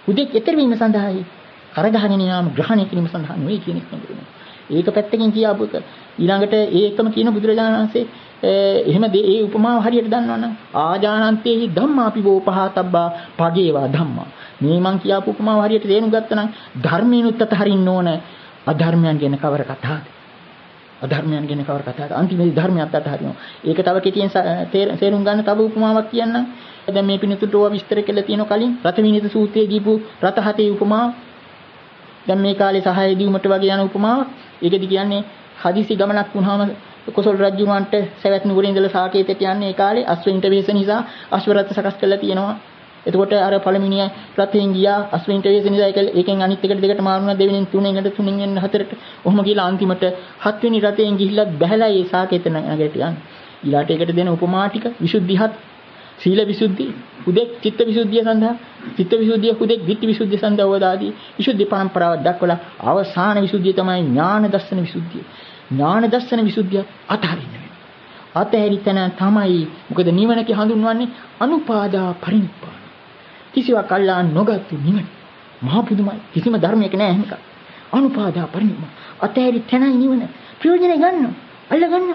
හුදෙක් ඊතර වීම සඳහායි. කරගහගෙන යාම ග්‍රහණය කිරීම සඳහා නෙවෙයි කියන එක නේද? ඒක පැත්තකින් කියාපු එක. ඊළඟට ඒකම කියන බුදුරජාණන් වහන්සේ එහෙම ඒ උපමාව හරියට දන්නවනම් ආජානන්තේහි ධම්මාපි වෝපහතබ්බා පගේවා ධම්මා. මේ මං කියාපු උපමාව හරියට තේරුම් ගත්තා නම් ධර්මීනුත් අතහරින්න ඕන අධර්මයන් ගැන කවර කතාවද? අධර්මයන් ගැන කවර කතාවද? අන්තිමේදී ධර්මයක් අතහරිනවා. ඒක තව කෙටියෙන් තේරුම් ගන්න තව උපමාවක් කියන්නම්. දැන් මේ පිණිතුට ඕවා විස්තර කළා තියෙන කලින් රතවිනිත සූත්‍රයේ දීපු රත හතේ උපමාව. දැන් මේ කාලේ සහාය දීමට වගේ යන උපමාවක්. ඒකෙදි කියන්නේ හදිසි ගමනක් වුණාම කොසල් රජුන්වන්ට සවැත් නුවර ඉඳලා සාකේතට යන්නේ ඒ කාලේ අශ්වයින්ට වෙහෙස නිසා අශ්ව රථ සකස් කරලා තියෙනවා. එතකොට අර පළමිනිය රථයෙන් ගියා අශ්වයින්ට වෙහෙස නිසා ඒකෙන් අනිත් එකට දෙකට මාරුණා දෙවෙනින් තුනෙන් තුනෙන් එන්න හතරට. ඔහොම ගිහලා අන්තිමට හත්වෙනි රථයෙන් ගිහිල්ලා බැහැලා ඒ සාකේත නගරට යන්නේ. ඊළාට ඒකට දෙන උපමා ටික විසුද්ධිහත් සීල විසුද්ධි, හුදෙක් චිත්ත විසුද්ධිය සඳහා, චිත්ත විසුද්ධිය හුදෙක් ධිට්ඨි විසුද්ධිය සඳහා වදාදී විසුද්ධි පරම්පරාවක් දක්වලා අවසාන විසුද්ධිය තමයි ඥාන දර්ශන විසුද්ධිය. ඥාන දර්ශන විසුද්ධිය අතහරින්න වෙනවා. අතහැරිතන තමයි මොකද නිවනක හඳුන්වන්නේ අනුපාදා පරිනිප්පාන. කිසිවක් අල්ලා නොගත්තු නිවන. මහා පුදුමයි. කිසිම ධර්මයක නැහැ එහෙම එකක්. අනුපාදා පරිනිප්පාන. අතහැරිතනයි නිවන. ප්‍රයෝජනෙ ගන්න. අල්ල ගන්න.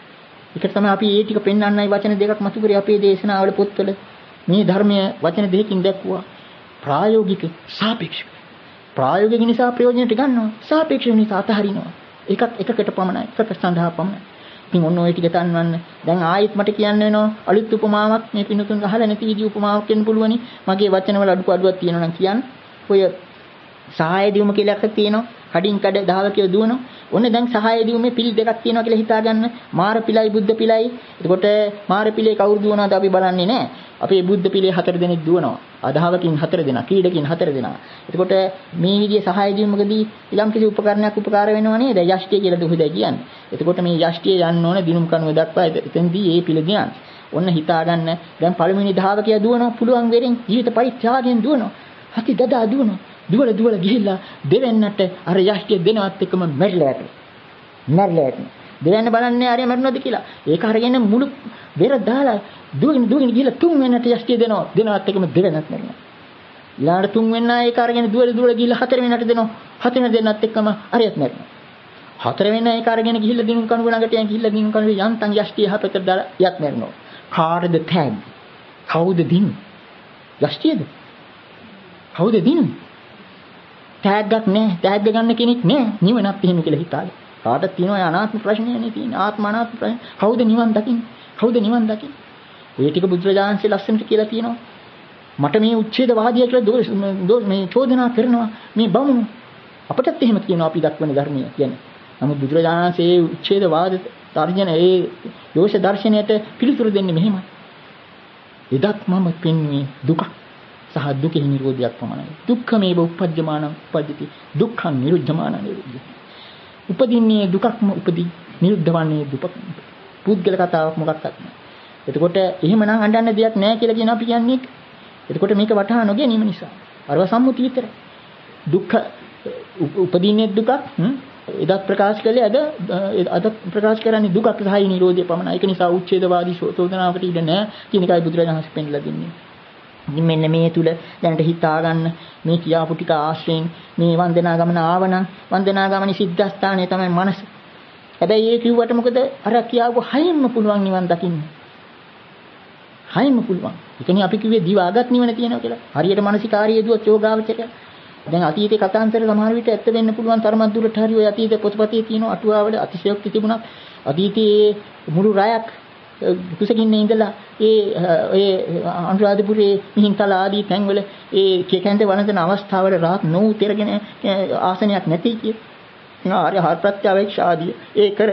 ඒක තමයි අපි ඒ ටික පෙන්වන්නයි වචන දෙකක් මතු කරේ අපේ දේශනාවල පොත්වල. මේ ධර්මයේ වචන දෙකකින් දැක්වුවා. ප්‍රායෝගික සාපේක්ෂක. ප්‍රායෝගික නිසා ප්‍රයෝජනට ගන්නවා. සාපේක්ෂව නිසා අතහරිනවා. ඒකත් එකකට පමණයි. එකක සඳහා පමණයි. ඉතින් ඔන්න ඔය ටික තන්වන්න. දැන් ආයෙත් මට කියන්න වෙනවා අලුත් උපමාවක් මේ පිනුතුන් අහලා නැති විදිහ උපමාවක් වෙන්න පුළුවනි. මගේ වචනවල අඩුපාඩුවක් තියෙනවා නම් කියන්න. ඔය සහාය දීම කියලා එකක් තියෙනවා. කඩින් කඩ දහවකිය දුවනවා. ඔන්න දැන් සහාය දීමේ පිළ දෙකක් තියෙනවා කියලා හිතාගන්න. මාර පිළයි බුද්ධ පිළයි. එතකොට මාර පිළේ කවුරු දුවනවද අපි බලන්නේ නැහැ. අපේ බුද්ධ පිළේ හතර දෙනෙක් දුවනවා. අදහවකින් හතර දෙනා, කීඩකින් හතර දෙනා. එතකොට මේ විදිහේ සහාය දීමකදී ඊළම් කිසි උපකරණයක් උපකාර වෙනව නේද? යෂ්ටිය කියලා දුහුදයි කියන්නේ. එතකොට මේ යෂ්ටිය යන්න ඕන දිනුම් කණුව දක්වා එතෙන්දී ඒ පිළ දියන්. ඔන්න හිතාගන්න දැන් පළවෙනි දහවකිය දුවනවා පුළුවන් වෙරින් ජීවිත පරිත්‍යාගයෙන් දුවනවා. හති දදා දුවනවා. දුවල දුවල ගිහිල්ලා දෙවෙන්නට අර යෂ්ටිය දෙනවත් එක්කම මැරිලා යනවා. මැරිලා යනවා. දෙවෙන්න බලන්නේ ආරය මැරුණාද කියලා. ඒක අරගෙන මුළු වෙර දාලා දුවගෙන දුවගෙන ගිහිල්ලා තුන් වෙන්නට යෂ්ටිය දෙනවා. දෙනවත් එක්කම දෙවෙන්නත් මැරෙනවා. ඊළඟට තුන් වෙන්න ඒක අරගෙන දුවල දුවල ගිහිල්ලා හතර වෙන්නට දෙනවා. හතර වෙන දෙන්නත් එක්කම අරයත් මැරෙනවා. හතර වෙන්න ඒක අරගෙන ගිහිල්ලා දිනුම් කණුව ළඟට යන් ගිහිල්ලා දිනුම් කණුවේ යන්තම් යෂ්ටිය හපතට දාලා යත් මැරෙනවා. කාටද තෑග්? කවුද දිනු? යෂ්ටියද? කවුද දිනු? තෑග්ගක් නැහැ. තෑග්ග ගන්න කෙනෙක් නැහැ. නිවනක් එහෙම කියලා හිතාගෙන. කාටද තියෙනවා අනාත්ම ප්‍රශ්නයනේ තියෙන්නේ. ආත්ම අනාත්ම ප්‍රශ්න. කවුද නිවන් දකින්නේ? කවුද නිවන් දකින්නේ? ඔය ටික බුදුරජාණන්සේ ලස්සනට කියලා තියෙනවා. මට මේ උච්ඡේදවාදියා කියලා දෝෂ මේ චෝදනා කරනවා මේ බමුණු. අපටත් එහෙම කියනවා අපි දක්වන ධර්මය කියන්නේ. නමුත් බුදුරජාණන්සේ උච්ඡේදවාද තර්ජන ඒ දෝෂ දර්ශනයට පිළිතුරු දෙන්නේ මෙහෙමයි. එදත් මම පෙන්වන්නේ දුක සහ දුකේ නිරෝධයක් පමණයි. දුක්ඛමේව උපජ්ජමානං උපජ්ජති. දුක්ඛං නිරුද්ධමානං නිරුද්ධති. උපදින්නේ දුකක්ම උපදී. නිරුද්ධවන්නේ දුක. පුද්ගල කතාවක් මොකක්වත් නැහැ. එතකොට එහෙමනම් අඬන්න දෙයක් නැහැ කියලා කියන අපි කියන්නේ. එතකොට මේක වටහා නොගැනීම නිසා. අරව සම්මුතිය විතරයි. දුක්ඛ උපදින්නේ දුකක්. එදත් ප්‍රකාශ කළේ අද අද ප්‍රකාශ කරන්නේ දුකක් සහයි නිරෝධය පමණයි. ඒක නිසා උච්ඡේදවාදී චෝදනාවකට ඉඩ නැහැ කියන එකයි බුදුරජාණන් වහන්සේ පෙන්නලා දෙන්නේ. ඉතින් මෙන්න මේ තුල දැනට හිතා ගන්න මේ කියාපු ටික ආශ්‍රයෙන් මේ වන්දනා ගමන ආවනම් වන්දනා ගමනේ සිද්ධාස්ථානය තමයි මනස. හැබැයි ඒ කිව්වට මොකද අර කියාවු හයින්ම පුළුවන් නිවන් දකින්න. හයින්ම පුළුවන්. ඒ කියන්නේ අපි කිව්වේ දිවාගත් නිවන තියෙනවා කියලා. හරියට මානසිකාරිය දුවත් යෝගාවචරය. දැන් අතීතේ කතාන්තර සමහර විට ඇත්ත වෙන්න පුළුවන් තරමක් දුරට හරි ඔය අතීත පොතපතේ තියෙන අටුවාවල අතිශයෝක්ති තිබුණා. අතීතයේ මුළු රායක් කුසගින්නේ ඉඳලා ඒ ඒ අනුරාධපුරයේ මිහින්තල ආදී තැන්වල ඒ කේකන්ද වනසන අවස්ථාවල රාත් නො උතරගෙන ආසනයක් නැති කිය. ආර්ය හර්ප්‍රත්‍යවේක්ෂ ආදී ඒ කර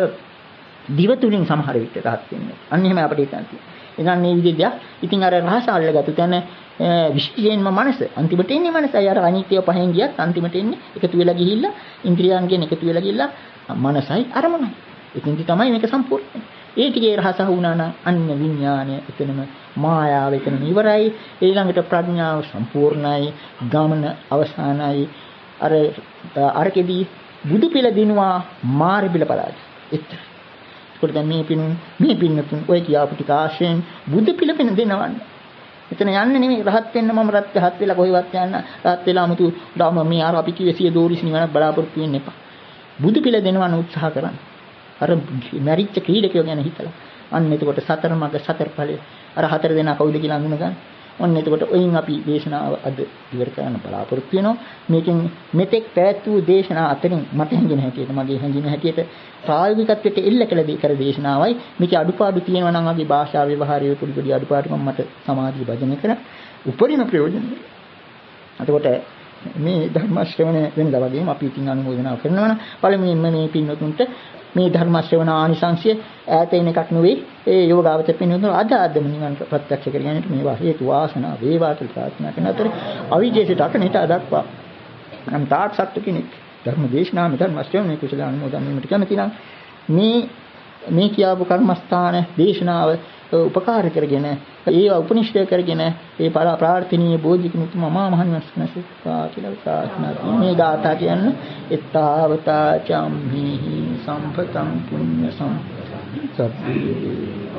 දිව තුලින් සමහර විට රාත් වෙන්නේ. අන්න එහෙම අපිට හිතන්න තියෙනවා. එනම් මේ විදිහට ඉතින් අර රහස අල්ලගත්තු තැන විශේෂයෙන්ම මනස අන්තිමට එන්නේ මනසයි අර අනිත්‍ය පහෙන් ගියත් අන්තිමට එන්නේ එකතු වෙලා ගිහිල්ලා ඉන්ද්‍රියයන්ගෙන් එකතු වෙලා ගිහිල්ලා මනසයි අරමුණයි. ඉතින්දි තමයි මේක සම්පූර්ණ. ඒ ටිකේ රහස වුණා නම් අන්න විඥානය එතනම මායාව එතනම ඉවරයි. ඊළඟට ප්‍රඥාව සම්පූර්ණයි. ගමන අවසానයි. අර අරකෙදී බුදු පිළ දිනුවා මාර පිළ පලාද. එච්චර. ඒකට දැන් මේ පින් මේ පින්නතුන් ඔය කියාපු ටික ආශ්‍රයෙන් බුදු පිළ පෙන දෙනවන්නේ. එතන යන්නේ නෙමෙයි රහත් වෙන්න මම රහත් රහත් වෙලා කොහෙවත් යන්න රහත් වෙලා 아무තු ඩාම මේ අර අපි කිව්වේ සිය දෝරිස් නිවනක් බලාපොරොත්තු වෙන්න එපා. බුදු පිළ දෙනවන උත්සාහ කරන්න. අර මැරිච්ච ක්‍රීඩකයෝ ගැන හිතලා. අන්න එතකොට සතර මඟ සතර ඵලය අර හතර දෙනා කවුද කියලා අඳුන ගන්න. ඔන්න එතකොට ඔයින් අපි දේශනාව අද ඉවර කරන්න බලාපොරොත්තු වෙනවා. මේකෙන් මෙතෙක් පැවැත් වූ දේශනා අතරින් මට හැඟෙන හැටියට මගේ හැඟෙන හැටියට ප්‍රායෝගිකත්වයට එල්ල කළ දේ කර දේශනාවයි මේකේ අඩුපාඩු තියෙනවා නම් අගේ භාෂා ව්‍යවහාරයේ පොඩි පොඩි අඩුපාඩුකම් මට සමාධිය භජනය කර උපරිම ප්‍රයෝජන. එතකොට මේ ධර්ම ශ්‍රවණය වෙනදා වගේම අපි ඉතින් අනුමෝදනා කරනවා නම් පළමුවෙන්ම මේ පින්වතුන්ට මේ ධර්ම ශ්‍රවණ ආනිසංශය ඈත එන එකක් නෙවෙයි ඒ යෝගාවචර පින්වතුන් අද අදම නිවන් ප්‍රත්‍යක්ෂ කර ගැනීමට මේවා හේතු වාසනා වේවා කියලා ප්‍රාර්ථනා කරන අතර අවිජේසිත අකනිට දක්වා නම් තාක් සත්‍ය කෙනෙක් ධර්ම දේශනා මේ ධර්ම ශ්‍රවණය කුසල අනුමෝදන් වීමට කැමති නම් මේ මේ කියාපු කර්මස්ථාන දේශනාව උපකාර කරගෙන ඒවා උපනිෂ්ඨ කරගෙන ඒ ප්‍රාර්ථනීය බෝධිකුතුම මහා මහණිවස්නසුත්තා කියලා ප්‍රාර්ථනා කරන මේ ගාථා කියන්නේ එත්තාවතා චම්හි සම්පතං පුඤ්ඤ සම්පත්ති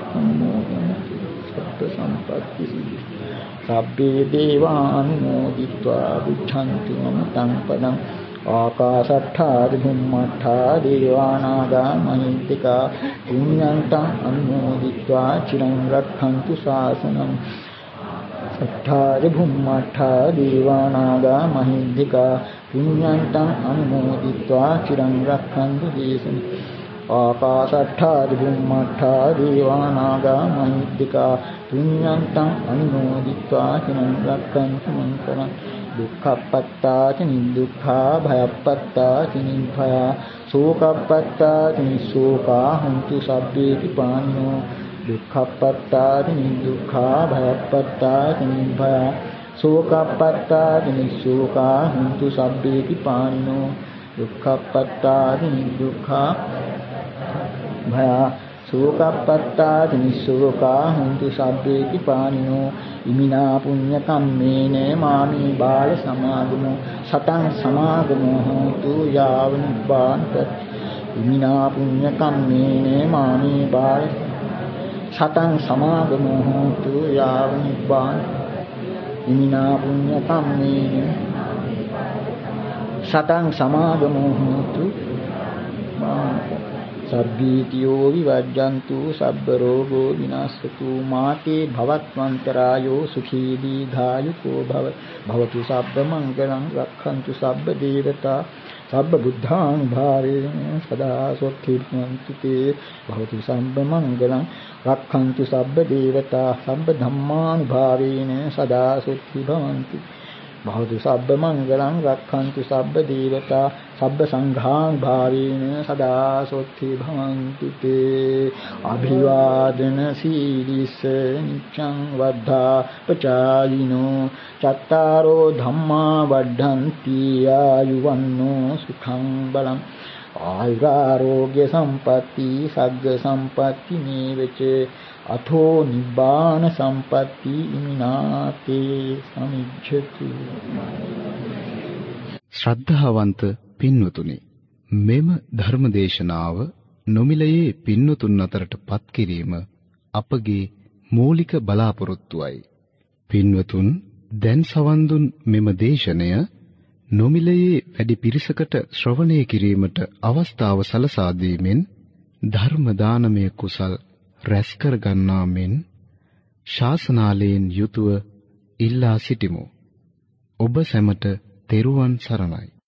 සබ්බ සම්පත්ති සබ්බේ දේවානුමෝදිत्वा බුද්ධන්තු මමතං පදං ආකාශට්ඨා බුම්මඨා දේවානාගා මහින්దికා පුඤ්ඤන්තං අනුමෝදිत्वा චිරං රක්ඛන්තු ශාසනං සට්ඨා බුම්මඨා දේවානාගා මහින්దికා පුඤ්ඤන්තං අනුමෝදිत्वा චිරං රක්ඛන්තු දේශනං ආකාශට්ඨා බුම්මඨා දේවානාගා මහින්దికා පුඤ්ඤන්තං අනුමෝදිत्वा චිරං රක්ඛන්තු මං කරං දුක්ඛප්පත්තාති නිදුක්ඛා භයප්පත්තාති නිභයා සෝකප්පත්තාති නිසෝකා හුන්තු සබ්බේති පානිනෝ දුක්ඛප්පත්තාති නිදුක්ඛා භයප්පත්තාති නිභයා සෝකප්පත්තාති නිසෝකා හුන්තු සබ්බේති පානිනෝ දුක්ඛප්පත්තාති නිදුක්ඛා භයා සෝකප්පත්තාති නිසෝකා හුන්තු සබ්බේති පානිනෝ ඉමිනා පුඤ්ඤ කම්මේන මාමි බාල සමාගමෝ සතං සමාගමෝ හෝතු යාව නිබ්බානපත් ඉමිනා පුඤ්ඤ කම්මේන මාමි බාල සතං සමාගමෝ හෝතු යාව නිබ්බාන ඉමිනා පුඤ්ඤ කම්මේන සතං සමාගමෝ හෝතු සබ්බීතියෝ විවජ්ජන්තු සබ්බ රෝගෝ විනාශතු මාතේ භවත්වන්තරායෝ සුඛී දීඝායුකෝ භව භවතු සබ්බ මංගලං රක්ඛන්තු සබ්බ දේවතා සබ්බ බුද්ධානුභාවේන සදා සොක්ඛින්තු තේ භවතු සබ්බ මංගලං රක්ඛන්තු සබ්බ දේවතා සබ්බ ධම්මානුභාවේන සදා සොක්ඛි භවන්තු භවතු සබ්බ මංගලං රක්ඛන්තු සබ්බ දේවතා සබ්බ සංඝානුභාවේන සදා සොක්ඛි භවන්තු තේ අභිවාදන සීලිස නිච්ඡං වද්ධා පචායිනෝ චත්තාරෝ ධම්මා වඩ්ඩන්ති ආයුවන්නෝ සුඛං බලං ආයුරාෝග්‍ය සම්පatti සග්ග සම්පatti මේවච අතෝ නිබ්බාන සම්පatti ඉමිනාතේ සමිච්ඡතු. ශ්‍රද්ධාවන්ත පින්වතුනි, මෙම ධර්මදේශනාව නොමිලයේ පින්වතුන් අතරට පත් කිරීම අපගේ මූලික බලාපොරොත්තුවයි. පින්වතුන් දැන් සවන් දුන් මෙම දේශනය නොමිලයේ වැඩි පිරිසකට ශ්‍රවණය කිරීමට අවස්ථාව සලසා දීමෙන් ධර්ම දානමය කුසල් රැස් කර ගන්නා මෙන් ශාසනාලයෙන් යුතුව ඉල්ලා සිටිමු. ඔබ සැමට තෙරුවන් සරණයි.